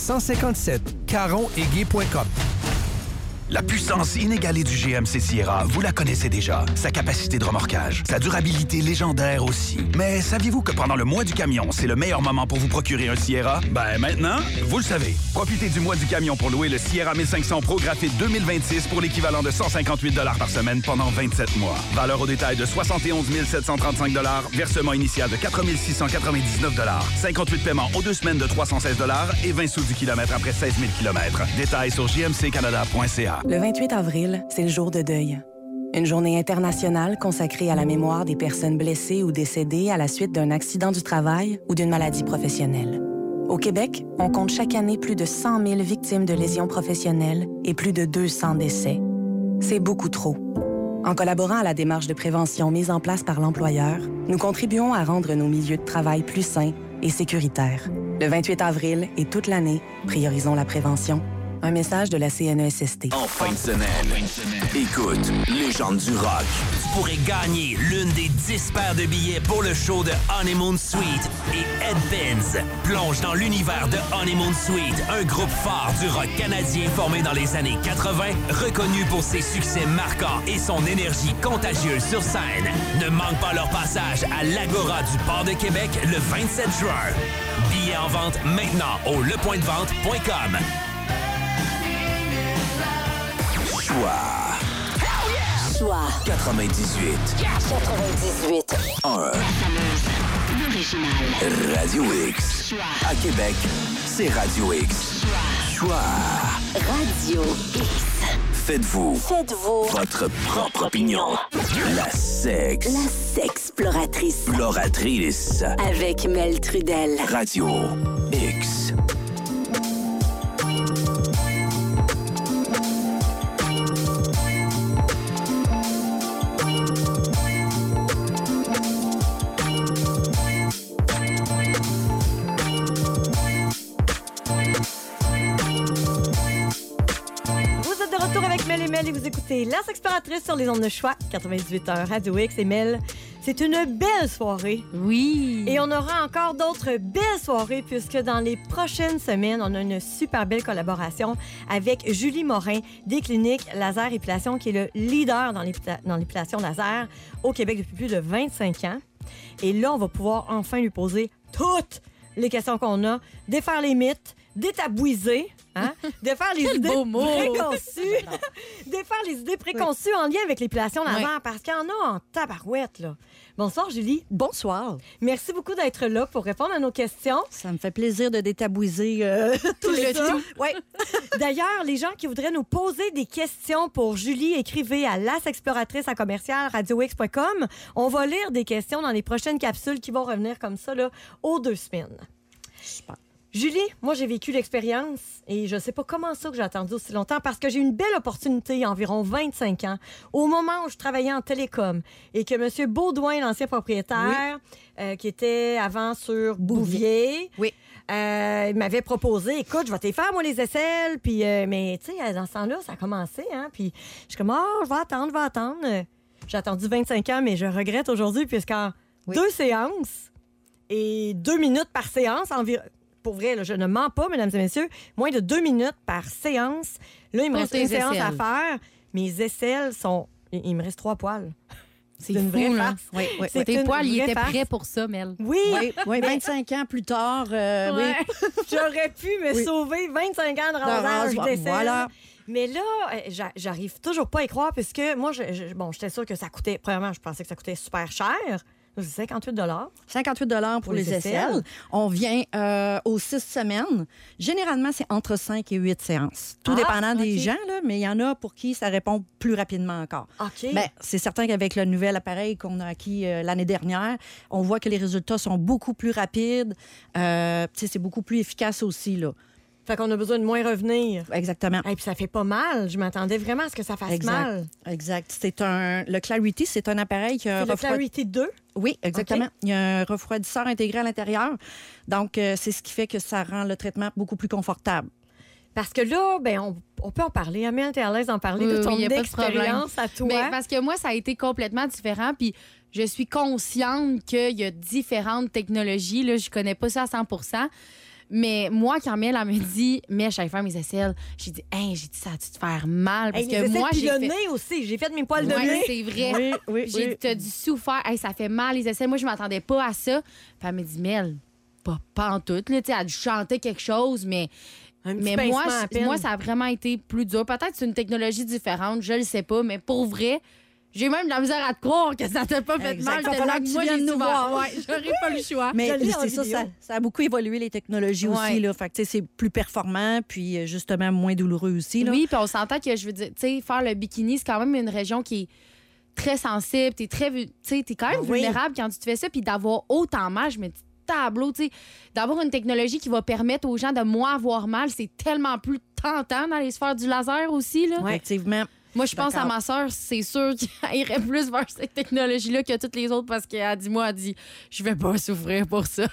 1957. caronetgay.com. La puissance inégalée du GMC Sierra, vous la connaissez déjà. Sa capacité de remorquage, sa durabilité légendaire aussi. Mais saviez-vous que pendant le mois du camion, c'est le meilleur moment pour vous procurer un Sierra? Ben maintenant, vous le savez. Profitez du mois du camion pour louer le Sierra 1500 Pro Graphite 2026 pour l'équivalent de 158 $ par semaine pendant 27 mois. Valeur au détail de 71 735 $, versement initial de 4 699 $, 58 paiements aux 2 semaines de 316 $ et 20 sous du kilomètre après 16 000 km. Détails sur jmccanada.ca. Canada. Le 28 avril, c'est le jour de deuil. Une journée internationale consacrée à la mémoire des personnes blessées ou décédées à la suite d'un accident du travail ou d'une maladie professionnelle. Au Québec, on compte chaque année plus de 100 000 victimes de lésions professionnelles et plus de 200 décès. C'est beaucoup trop. En collaborant à la démarche de prévention mise en place par l'employeur, nous contribuons à rendre nos milieux de travail plus sains et sécuritaires. Le 28 avril et toute l'année, priorisons la prévention. Un message de la CNESST. En fin de semaine, écoute, Légende du rock. Tu pourrais gagner l'une des 10 paires de billets pour le show de Honeymoon Suite et Ed Benz. Plonge dans l'univers de Honeymoon Suite, un groupe phare du rock canadien formé dans les années 80, reconnu pour ses succès marquants et son énergie contagieuse sur scène. Ne manque pas leur passage à l'Agora du Port de Québec le 27 juin. Billets en vente maintenant au lepointdevente.com. Choix 98. 98. 1. Radio X. À Québec, c'est Radio X. Choix. Radio X. Faites-vous votre propre opinion. La sexploratrice. Exploratrice. Avec Mel Trudel. Radio X. Et vous écoutez La Sexploratrice sur les ondes de choix 98.1 Radio X. Et Mel, c'est une belle soirée. Oui. Et on aura encore d'autres belles soirées puisque dans les prochaines semaines, on a une super belle collaboration avec Julie Morin des cliniques Laser Épilation qui est le leader dans l'épilation laser au Québec depuis plus de 25 ans. Et là, on va pouvoir enfin lui poser toutes les questions qu'on a, défaire les mythes, détabouiser, hein? Défaire les idées préconçues. Défaire les idées préconçues en lien avec l'épilation laser, parce qu'il y en a en tabarouette, là. Bonsoir, Julie. Bonsoir. Merci beaucoup d'être là pour répondre à nos questions. Ça me fait plaisir de détabouiser tout le tout. Ouais. D'ailleurs, les gens qui voudraient nous poser des questions pour Julie, écrivez à lasexploratrice@radiox.com. On va lire des questions dans les prochaines capsules qui vont revenir comme ça, là, aux 2 semaines. Super. Julie, moi, j'ai vécu l'expérience et je sais pas comment ça que j'ai attendu aussi longtemps parce que j'ai eu une belle opportunité il y a environ 25 ans, au moment où je travaillais en télécom et que M. Baudouin, l'ancien propriétaire, qui était avant sur Bouvier, il m'avait proposé, écoute, je vais te faire, moi, les aisselles. Puis, mais, tu sais, dans ce temps-là, ça a commencé, hein. Puis, je suis comme, je vais attendre. J'ai attendu 25 ans, mais je regrette aujourd'hui puisqu'en 2 séances et 2 minutes par séance environ. Pour vrai, là, je ne mens pas, mesdames et messieurs, moins de 2 minutes par séance. Là, il me reste une séance à faire. Mes aisselles sont... Il me reste 3 poils. C'est une vraie farce. Oui. Tes poils, ils étaient prêts pour ça, Mel. Oui. 25 ans plus tard, oui. J'aurais pu me sauver 25 ans de rasage d'aisselles. Voilà. Mais là, j'arrive toujours pas à y croire puisque moi, j'étais sûre que ça coûtait... Premièrement, je pensais que ça coûtait super cher. C'est 58 $. 58 $ pour les aisselles. On vient aux 6 semaines. Généralement, c'est entre 5 et 8 séances. Tout dépendant des gens, là, mais il y en a pour qui ça répond plus rapidement encore. Ben, c'est certain qu'avec le nouvel appareil qu'on a acquis l'année dernière, on voit que les résultats sont beaucoup plus rapides. C'est beaucoup plus efficace aussi, là. Fait qu'on a besoin de moins revenir. Exactement. Et puis ça fait pas mal. Je m'attendais vraiment à ce que ça fasse mal. Exact. Le Clarity, c'est un appareil qui a le Clarity 2? Oui, exactement. Okay. Il y a un refroidisseur intégré à l'intérieur. Donc, c'est ce qui fait que ça rend le traitement beaucoup plus confortable. Parce que là, ben, on peut en parler. Amel, t'es à l'aise d'en parler de ton expérience à toi? Ben, parce que moi, ça a été complètement différent. Puis je suis consciente qu'il y a différentes technologies. Là, je connais pas ça à 100%. Mais moi, quand Mel me dit, mais j'allais faire mes aisselles, j'ai dit, ça a dû te faire mal. Parce que moi, j'ai fait. Nez aussi. J'ai fait mes poils de nez. C'est vrai. Oui, j'ai dit, t'as dû souffrir. Ça fait mal, les aisselles. Moi, je m'attendais pas à ça. Puis elle me dit, Mel, pas en tout. Là, elle a dû chanter quelque chose, mais moi, ça a vraiment été plus dur. Peut-être que c'est une technologie différente, je le sais pas, mais pour vrai, J'ai même de la misère à te croire que ça t'a pas fait mal. Il va falloir que tu viennes nous voir. Ouais, j'aurais pas le choix. Mais c'est ça a beaucoup évolué, les technologies aussi. Là. Fait que, c'est plus performant, puis justement moins douloureux aussi. Là. Oui, puis on s'entend que, je veux dire, tu sais, faire le bikini, c'est quand même une région qui est très sensible. T'es quand même vulnérable quand tu te fais ça. Puis d'avoir autant mal, je me dis, tableau, tu sais, d'avoir une technologie qui va permettre aux gens de moins avoir mal, c'est tellement plus tentant d'aller se faire du laser aussi. Là. Ouais. Effectivement. Moi, je pense à ma sœur, c'est sûr qu'elle irait plus vers cette technologie-là que toutes les autres parce qu'elle dit, je vais pas souffrir pour ça.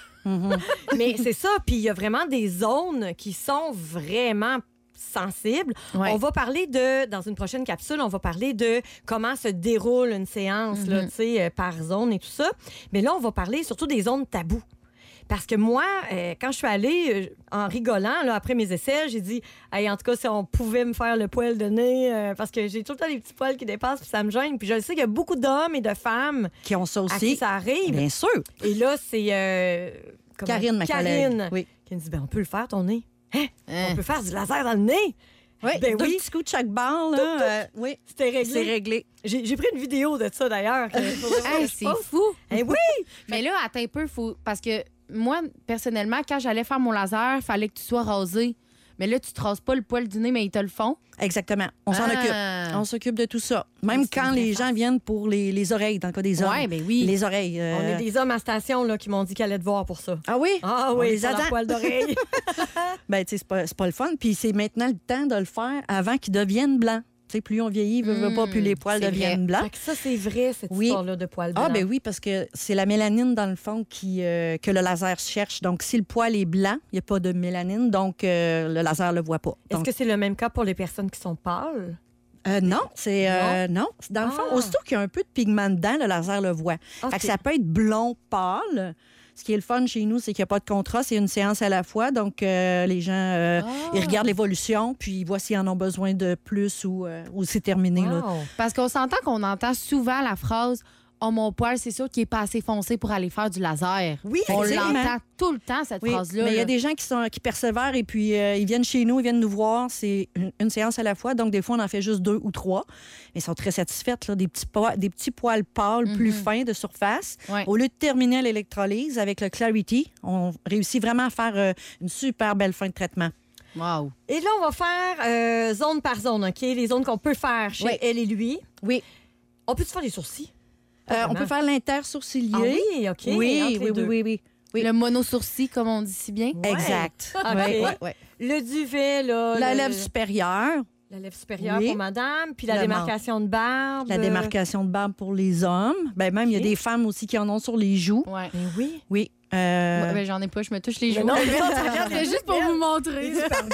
Mais c'est ça, puis il y a vraiment des zones qui sont vraiment sensibles. Ouais. On va parler dans une prochaine capsule, on va parler de comment se déroule une séance là, par zone et tout ça. Mais là, on va parler surtout des zones tabous. Parce que moi, quand je suis allée, en rigolant, là, après mes essais, j'ai dit, hey, en tout cas, si on pouvait me faire le poil de nez, parce que j'ai tout le temps des petits poils qui dépassent, puis ça me gêne. Puis je sais qu'il y a beaucoup d'hommes et de femmes qui ont ça aussi. À qui ça arrive. Bien sûr. Et là, c'est Karine, ma collègue. Oui. Qui me dit, on peut le faire, ton nez. Hein? On peut faire du laser dans le nez. Oui, deux petits coups de chaque barre. Là, oui, c'était réglé. C'est réglé. J'ai pris une vidéo de ça, d'ailleurs. C'est fou. Oui! Mais là, attends un peu, parce que moi, personnellement, quand j'allais faire mon laser, il fallait que tu sois rasé. Mais là, tu te rases pas le poil du nez, mais ils te le font. Exactement. On s'en occupe. On s'occupe de tout ça. Même quand les gens viennent pour les oreilles, dans le cas des hommes. Oui, bien oui. Les oreilles. On est des hommes à station là, qui m'ont dit qu'ils allaient te voir pour ça. Ah oui? Ah oui, les poils d'oreille. Ben, tu sais, c'est pas le fun. Puis c'est maintenant le temps de le faire avant qu'ils deviennent blancs. Tu sais, plus on vieillit, plus les poils deviennent blancs. Ça, c'est vrai, cette histoire-là de poils blancs. Ah, ben oui, parce que c'est la mélanine, dans le fond, que le laser cherche. Donc, si le poil est blanc, il n'y a pas de mélanine, donc le laser ne le voit pas. Est-ce que c'est le même cas pour les personnes qui sont pâles? Non, non. Dans le fond, aussitôt qu'il y a un peu de pigment dedans, le laser le voit. Fait que ça peut être blond pâle. Ce qui est le fun chez nous, c'est qu'il n'y a pas de contrat, c'est une séance à la fois. Donc, les gens, ils regardent l'évolution, puis ils voient s'ils en ont besoin de plus ou c'est terminé. Là. Parce qu'on s'entend qu'on entend souvent la phrase « Oh, mon poil, c'est sûr qu'il n'est pas assez foncé pour aller faire du laser. » Oui, on l'entend tout le temps, cette phrase-là. Mais il y a des gens qui persévèrent et puis ils viennent chez nous, ils viennent nous voir. C'est une séance à la fois. Donc, des fois, on en fait juste 2 ou 3. Mais ils sont très satisfaites. Là, des petits poils pâles plus fins de surface. Ouais. Au lieu de terminer à l'électrolyse avec le Clarity, on réussit vraiment à faire une super belle fin de traitement. Wow. Et là, on va faire zone par zone, OK? Les zones qu'on peut faire chez elle et lui. Oui. On peut-tu faire les sourcils? On peut faire l'intersourcilier. Ah oui, OK. Oui. Le monosourcil, comme on dit si bien. Ouais. Exact. Okay. Ouais. Le duvet, là. La lèvre supérieure. La lèvre supérieure pour madame, puis la démarcation de barbe. La démarcation de barbe pour les hommes. Ben, même, il y a des femmes aussi qui en ont sur les joues. Ouais. Oui. Oui. Ben, j'en ai pas, je me touche les joues. Non, c'est juste pour vous montrer.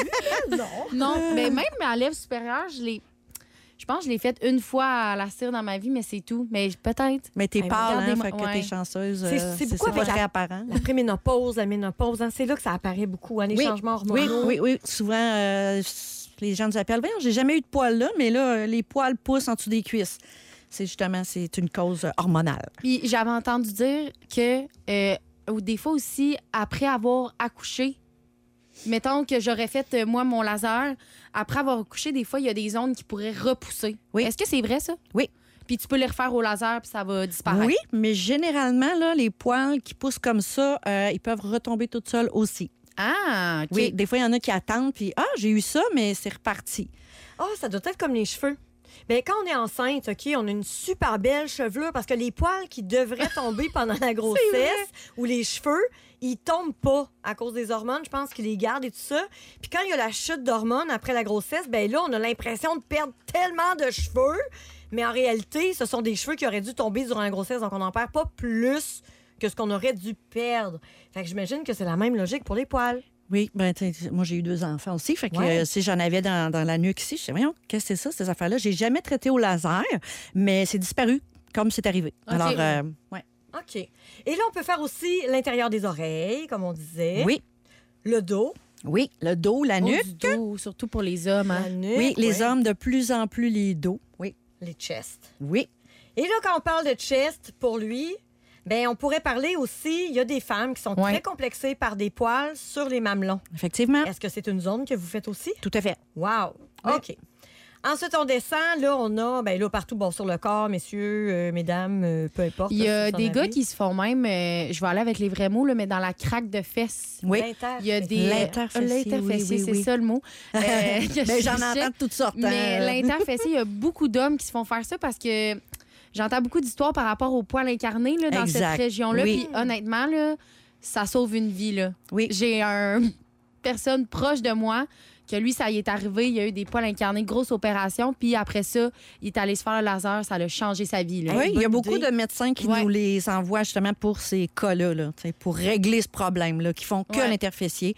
Non, mais même ma lèvre supérieure, je pense que je l'ai faite une fois à la cire dans ma vie, mais c'est tout. Mais peut-être. Mais t'es pâle, fait que t'es chanceuse. C'est beaucoup pas très apparent. La préménopause, la ménopause, c'est là que ça apparaît beaucoup, les changements hormonaux. Oui. Souvent, les gens nous appellent, j'ai jamais eu de poils là, mais là, les poils poussent en dessous des cuisses. C'est une cause hormonale. Puis j'avais entendu dire que des fois aussi, après avoir accouché, mettons que j'aurais fait, moi, mon laser, après avoir accouché, des fois, il y a des zones qui pourraient repousser. Oui. Est-ce que c'est vrai, ça? Oui. Puis tu peux les refaire au laser, puis ça va disparaître. Oui, mais généralement, là, les poils qui poussent comme ça, ils peuvent retomber toutes seules aussi. Ah, OK. Oui, des fois, il y en a qui attendent, puis j'ai eu ça, mais c'est reparti. Ça doit être comme les cheveux. Bien, quand on est enceinte, OK, on a une super belle chevelure parce que les poils qui devraient tomber pendant la grossesse ou les cheveux, ils tombent pas à cause des hormones. Je pense qu'ils les gardent et tout ça. Puis quand il y a la chute d'hormones après la grossesse, bien là, on a l'impression de perdre tellement de cheveux. Mais en réalité, ce sont des cheveux qui auraient dû tomber durant la grossesse. Donc, on n'en perd pas plus que ce qu'on aurait dû perdre. Fait que j'imagine que c'est la même logique pour les poils. Oui, ben moi, j'ai eu 2 enfants aussi. Fait que si j'en avais dans la nuque ici, je sais, voyons, qu'est-ce que c'est ça, ces affaires-là? J'ai jamais traité au laser, mais c'est disparu comme c'est arrivé. Okay. Alors, ouais. OK. Et là, on peut faire aussi l'intérieur des oreilles, comme on disait. Oui. Le dos. Oui, le dos, la nuque. Du dos, surtout pour les hommes. Hein? La nuque, oui, les hommes, de plus en plus les dos. Oui. Les chests. Oui. Et là, quand on parle de chest, pour lui, ben on pourrait parler aussi, il y a des femmes qui sont très complexées par des poils sur les mamelons. Effectivement. Est-ce que c'est une zone que vous faites aussi? Tout à fait. Wow. OK. Ensuite, on descend. Là, on a, là, partout, sur le corps, messieurs, mesdames, peu importe. Il y a si vous en des gars avez. qui se font même, je vais aller avec les vrais mots, là, mais dans la craque de fesses. Oui. Il y a des... L'interfessier, c'est ça le mot. Mais j'en entends de toutes sortes. Mais l'interfessier, il y a beaucoup d'hommes qui se font faire ça parce que j'entends beaucoup d'histoires par rapport au poil incarné là, dans cette région-là. Oui. Puis honnêtement, là, ça sauve une vie. Là. Oui. J'ai une personne proche de moi que lui, ça y est arrivé. Il a eu des poils incarnés, grosse opération. Puis après ça, il est allé se faire le laser. Ça a changé sa vie. Là. Oui, il y a beaucoup de médecins qui nous les envoient justement pour ces cas-là, là, pour régler ce problème-là, qui font que l'interfessier.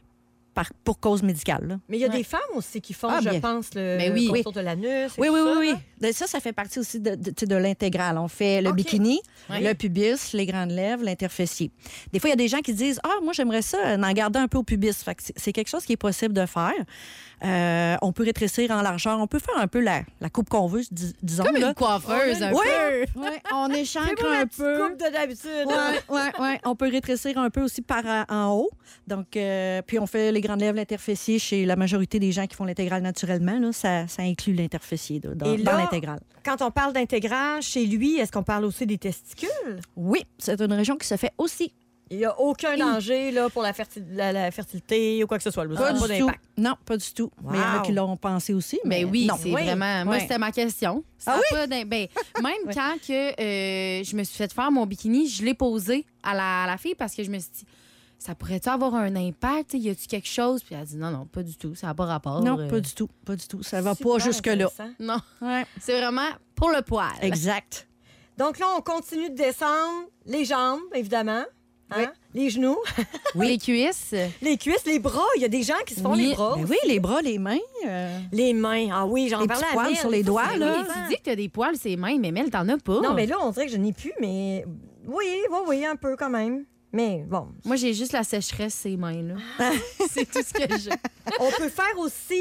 Pour cause médicale. Là. Mais il y a des femmes aussi qui font, je pense, le contour de l'anus. Oui. Ça fait partie aussi de l'intégral. On fait le bikini, le pubis, les grandes lèvres, l'interfessier. Des fois, il y a des gens qui disent « Ah, moi, j'aimerais ça en garder un peu au pubis. » Fait que c'est quelque chose qui est possible de faire. On peut rétrécir en largeur. On peut faire un peu la coupe qu'on veut, disons. Comme une coiffeuse, un peu. Oui, on échancre un peu. Coupe de d'habitude. Oui. On peut rétrécir un peu aussi par en haut. Donc, puis on fait les grandes lèvres, l'interfessier chez la majorité des gens qui font l'intégrale naturellement. Là, ça inclut l'interfessier dans l'intégrale. Quand on parle d'intégrale, chez lui, est-ce qu'on parle aussi des testicules? Oui, c'est une région qui se fait aussi. Il n'y a aucun danger là, pour la fertilité ou quoi que ce soit. Là. Pas du tout. Non, pas du tout. Wow. Mais il y en a qui l'ont pensé aussi. Mais oui, non. c'est vraiment... Moi, c'était ma question. Ça même quand que, je me suis fait faire mon bikini, je l'ai posé à la fille parce que je me suis dit... Ça pourrait-tu avoir un impact? Y a-tu quelque chose? Puis elle a dit non, pas du tout. Ça n'a pas rapport. Non, pas du tout. Pas du tout. Ça va pas jusque-là. Non. Ouais. C'est vraiment pour le poil. Exact. Donc là, on continue de descendre les jambes, évidemment. Hein? Oui. Les genoux. Oui. Les cuisses. Les cuisses, les bras. Il y a des gens qui se font les bras. Ben oui, les bras, les mains. Les mains. Ah oui, j'en parlais à poils sur les doigts. Là. Tu dis que tu as des poils sur les mains, mais Mel, t'en as pas. Non, mais là, on dirait que je n'ai plus, mais oui, un peu quand même. Mais bon. Moi, j'ai juste la sécheresse, ces mains-là. C'est tout ce que j'ai. On peut faire aussi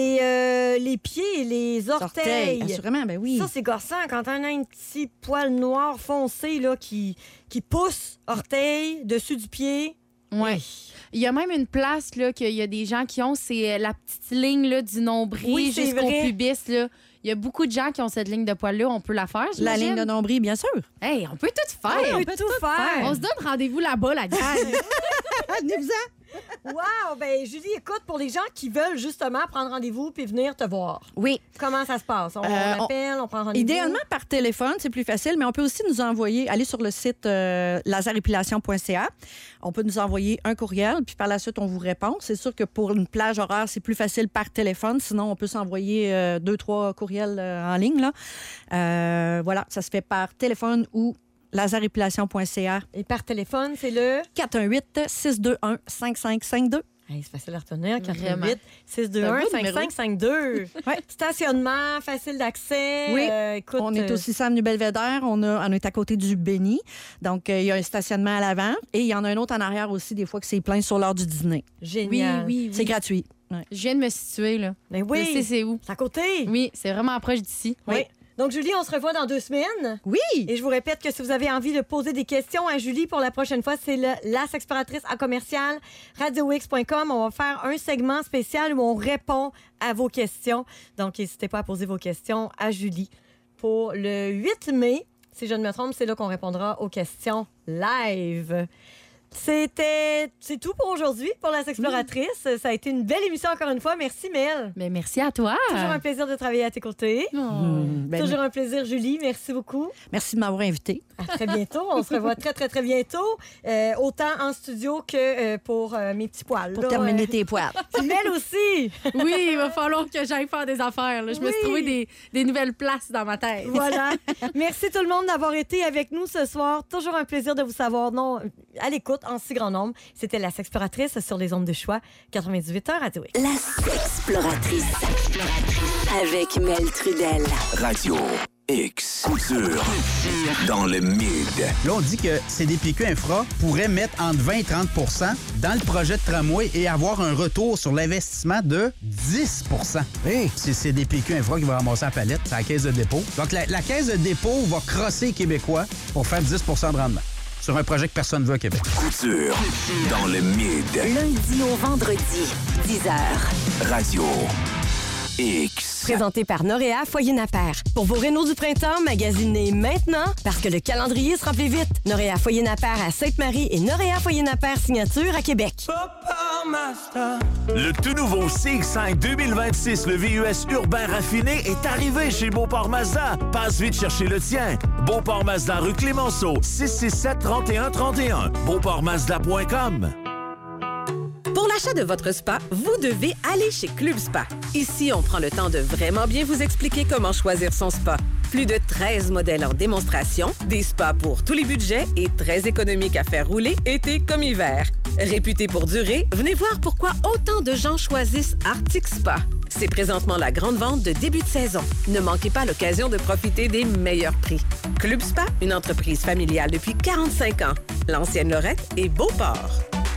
les pieds et les orteils. Assurément, ben oui. Ça, c'est gossant. Quand on a un petit poil noir foncé là, qui pousse orteil dessus du pied. Oui. Il y a même une place là, qu'il y a des gens qui ont, c'est la petite ligne là, du nombril jusqu'au pubis. Là. Il y a beaucoup de gens qui ont cette ligne de poil-là. On peut la faire, j'imagine. La ligne de nombril, bien sûr. Hey, on peut tout faire. On peut tout faire. On se donne rendez-vous là-bas, la gang. Venez-vous-en. Wow! Ben Julie, écoute, pour les gens qui veulent justement prendre rendez-vous puis venir te voir. Oui. Comment ça se passe? On appelle, on prend rendez-vous? Idéalement par téléphone, c'est plus facile, mais on peut aussi nous envoyer, aller sur le site laserépilation.ca. On peut nous envoyer un courriel, puis par la suite, on vous répond. C'est sûr que pour une plage horaire, c'est plus facile par téléphone. Sinon, on peut s'envoyer 2-3 courriels en ligne. Là. Voilà, ça se fait par téléphone ou laserépilation.ca. Et par téléphone, c'est le 418-621-5552. Hey, c'est facile à retenir. 418-621-5552. Stationnement, facile d'accès. Oui. Écoute, on est aussi Sam du Belvédère. On est à côté du Béni. Donc, il y a un stationnement à l'avant. Et il y en a un autre en arrière aussi, des fois que c'est plein sur l'heure du dîner. Génial. Oui. C'est gratuit. Ouais. Je viens de me situer, là. Mais oui. Je sais c'est où. C'est à côté. Oui, c'est vraiment proche d'ici. Oui. Donc, Julie, on se revoit dans 2 semaines. Oui. Et je vous répète que si vous avez envie de poser des questions à Julie pour la prochaine fois, c'est la sexploratrice à commercial radiox.com. On va faire un segment spécial où on répond à vos questions. Donc, n'hésitez pas à poser vos questions à Julie. Pour le 8 mai, si je ne me trompe, c'est là qu'on répondra aux questions live. C'est tout pour aujourd'hui, pour la Sexploratrice. Ça a été une belle émission encore une fois. Merci, Mel. Mais merci à toi. Toujours un plaisir de travailler à tes côtés. Toujours un plaisir, Julie. Merci beaucoup. Merci de m'avoir invitée. À très bientôt. On se revoit très, très, très bientôt. Autant en studio que pour mes petits poils. Pour terminer tes poils. Puis Mel aussi. Oui, il va falloir que j'aille faire des affaires. Là. Je me suis trouvé des nouvelles places dans ma tête. Voilà. Merci tout le monde d'avoir été avec nous ce soir. Toujours un plaisir de vous savoir à l'écoute en si grand nombre. C'était la Sexploratrice sur les ondes de choix 98 heures Radio X. La Sexploratrice. Avec Mel Trudel. Radio X. Couture. Dans le mid. Là, on dit que CDPQ Infra pourrait mettre entre 20 et 30 dans le projet de tramway et avoir un retour sur l'investissement de 10 hey. C'est CDPQ Infra qui va ramasser la palette, c'est la caisse de dépôt. Donc, la caisse de dépôt va crosser les Québécois pour faire 10 de rendement sur un projet que personne ne veut au Québec. Couture. Dans le mid. Lundi au vendredi, 10h. Radio X. Présenté par Noréa Foyer Napper. Pour vos rénaux du printemps, magasinez maintenant parce que le calendrier se remplit vite. Noréa Foyer Napper à Sainte-Marie et Noréa Foyer Napper Signature à Québec. Le tout nouveau CX-5 2026, le VUS urbain raffiné, est arrivé chez Beauport Mazda. Passe vite chercher le tien. Beauport Mazda, rue Clémenceau, 667-3131. BeauportMazda.com. Pour l'achat de votre spa, vous devez aller chez Club Spa. Ici, on prend le temps de vraiment bien vous expliquer comment choisir son spa. Plus de 13 modèles en démonstration, des spas pour tous les budgets et très économiques à faire rouler été comme hiver. Réputé pour durer, venez voir pourquoi autant de gens choisissent Arctic Spa. C'est présentement la grande vente de début de saison. Ne manquez pas l'occasion de profiter des meilleurs prix. Club Spa, une entreprise familiale depuis 45 ans. L'ancienne Lorette et Beauport.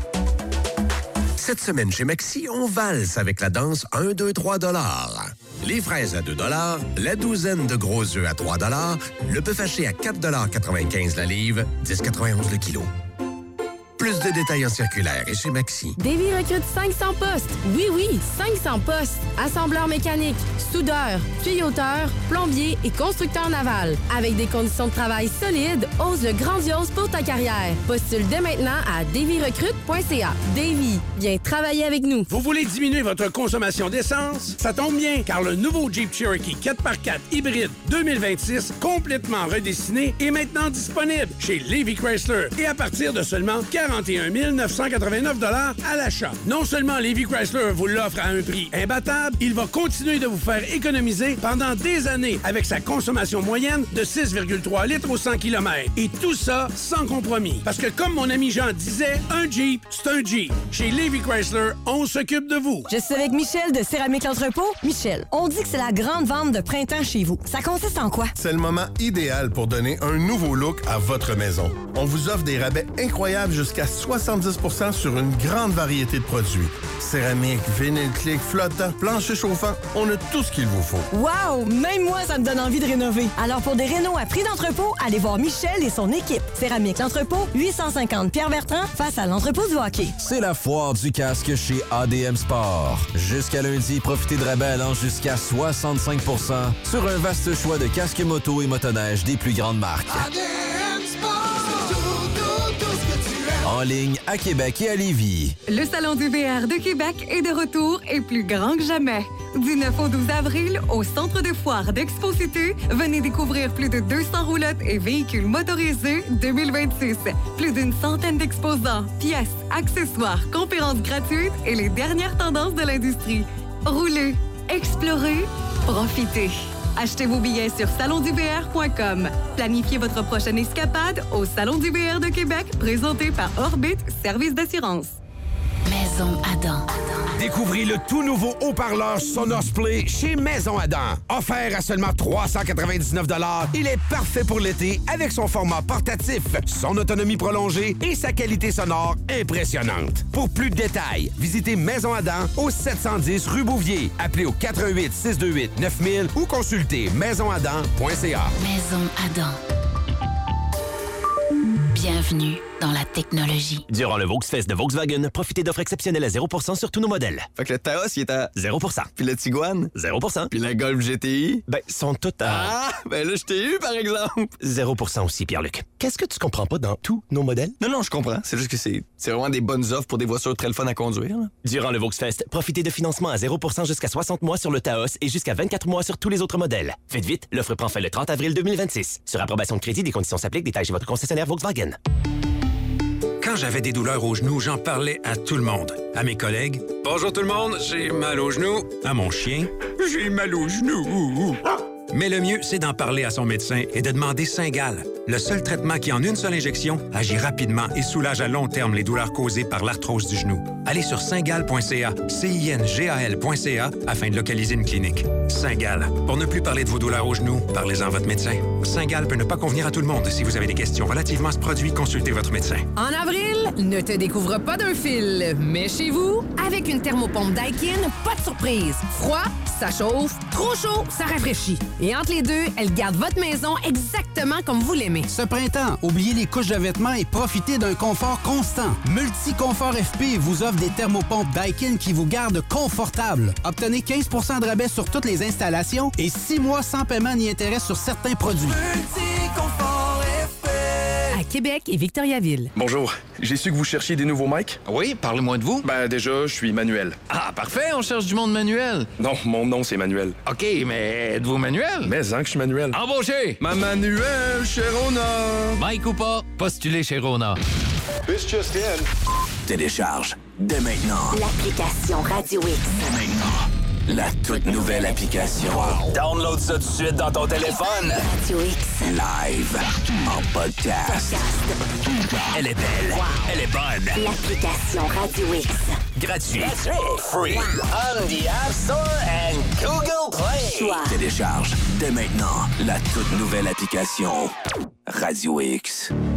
Cette semaine chez Maxi, on valse avec la danse 1, 2, 3 $. Les fraises à 2 $, la douzaine de gros œufs à 3 $, le bœuf haché à 4,95 $ la livre, 10,91 le kilo. Plus de détails en circulaire et chez Maxi. Davy recrute 500 postes. Oui, 500 postes. Assembleur mécanique, soudeur, tuyauteur, plombier et constructeur naval. Avec des conditions de travail solides, ose le grandiose pour ta carrière. Postule dès maintenant à davyrecrute.ca. Davy, viens travailler avec nous. Vous voulez diminuer votre consommation d'essence? Ça tombe bien, car le nouveau Jeep Cherokee 4x4 hybride 2026, complètement redessiné, est maintenant disponible chez Levi Chrysler et à partir de seulement 41 989 $ à l'achat. Non seulement Levi Chrysler vous l'offre à un prix imbattable, il va continuer de vous faire économiser pendant des années avec sa consommation moyenne de 6,3 litres au 100 km. Et tout ça sans compromis. Parce que comme mon ami Jean disait, un Jeep, c'est un Jeep. Chez Levi Chrysler, on s'occupe de vous. Je suis avec Michel de Céramique L'Entrepôt. Michel, on dit que c'est la grande vente de printemps chez vous. Ça consiste en quoi? C'est le moment idéal pour donner un nouveau look à votre maison. On vous offre des rabais incroyables jusqu'à 70 % sur une grande variété de produits. Céramique, vinyle clic, flottant, plancher chauffant, on a tout ce qu'il vous faut. Wow! Même moi, ça me donne envie de rénover. Alors pour des rénos à prix d'entrepôt, allez voir Michel et son équipe. Céramique L'Entrepôt, 850 Pierre-Bertrand, face à l'entrepôt du hockey. C'est la foire du casque chez ADM Sport. Jusqu'à lundi, profitez de rabais allant jusqu'à 65 % sur un vaste choix de casques moto et motoneige des plus grandes marques. ADM Sport. En ligne à Québec et à Lévis. Le Salon du VR de Québec est de retour et plus grand que jamais. Du 9 au 12 avril, au Centre de foire d'Expo Cité, venez découvrir plus de 200 roulottes et véhicules motorisés 2026. Plus d'une centaine d'exposants, pièces, accessoires, conférences gratuites et les dernières tendances de l'industrie. Roulez, explorez, profitez. Achetez vos billets sur salonduvr.com. Planifiez votre prochaine escapade au Salon du VR de Québec, présenté par Orbit Service d'assurance. Maison Adam. Découvrez le tout nouveau haut-parleur Sonos Play chez Maison Adam. Offert à seulement 399 $, il est parfait pour l'été avec son format portatif, son autonomie prolongée et sa qualité sonore impressionnante. Pour plus de détails, visitez Maison Adam au 710 rue Bouvier. Appelez au 88 628 9000 ou consultez maisonadam.ca. Maison Adam. Bienvenue dans la technologie. Durant le Volksfest de Volkswagen, profitez d'offres exceptionnelles à 0% sur tous nos modèles. Fait que le Taos, il est à 0%. Puis le Tiguan, 0%. Puis la Golf GTI, ben, sont tous à... Ah, ben là, je t'ai eu, par exemple. 0% aussi, Pierre-Luc. Qu'est-ce que tu comprends pas dans tous nos modèles? Non, je comprends. C'est juste que c'est vraiment des bonnes offres pour des voitures très le fun à conduire. Là. Durant le Volksfest, profitez de financement à 0% jusqu'à 60 mois sur le Taos et jusqu'à 24 mois sur tous les autres modèles. Faites vite, l'offre prend fin le 30 avril 2026. Sur approbation de crédit, des conditions s'appliquent. Détails chez votre concessionnaire Volkswagen. Quand j'avais des douleurs aux genoux, j'en parlais à tout le monde. À mes collègues, « Bonjour tout le monde, j'ai mal aux genoux. » À mon chien, « J'ai mal aux genoux. » Mais le mieux, c'est d'en parler à son médecin et de demander Cingal, le seul traitement qui, en une seule injection, agit rapidement et soulage à long terme les douleurs causées par l'arthrose du genou. Allez sur cingal.ca, cingal.ca, afin de localiser une clinique. Cingal. Pour ne plus parler de vos douleurs aux genoux, parlez-en à votre médecin. Cingal peut ne pas convenir à tout le monde. Si vous avez des questions relativement à ce produit, consultez votre médecin. En avril, ne te découvre pas d'un fil, mais chez vous, avec une thermopompe Daikin, pas de surprise. Froid, ça chauffe. Trop chaud, ça rafraîchit. Et entre les deux, elle garde votre maison exactement comme vous l'aimez. Ce printemps, oubliez les couches de vêtements et profitez d'un confort constant. Multiconfort FP vous offre des thermopompes Daikin qui vous gardent confortable. Obtenez 15 % de rabais sur toutes les installations et 6 mois sans paiement ni intérêt sur certains produits. Multiconfort FP. À Québec et Victoriaville. Bonjour, j'ai su que vous cherchiez des nouveaux mics. Oui, parlez-moi de vous. Ben déjà, je suis Manuel. Ah, parfait, on cherche du monde manuel. Non, mon nom c'est Manuel. OK, mais êtes-vous Manuel? Mais que je suis Manuel. Embauché! Ma Manuel chez Rona. Mike ou pas, postulez chez Rona. This just in. Télécharge dès maintenant l'application Radio X. Dès maintenant. La toute nouvelle application. Download ça tout de suite dans ton téléphone. Radio X. Live. En podcast. Elle est belle. Elle est bonne. L'application Radio X. Gratuit. Free. On the App Store and Google Play. Télécharge dès maintenant la toute nouvelle application Radio X.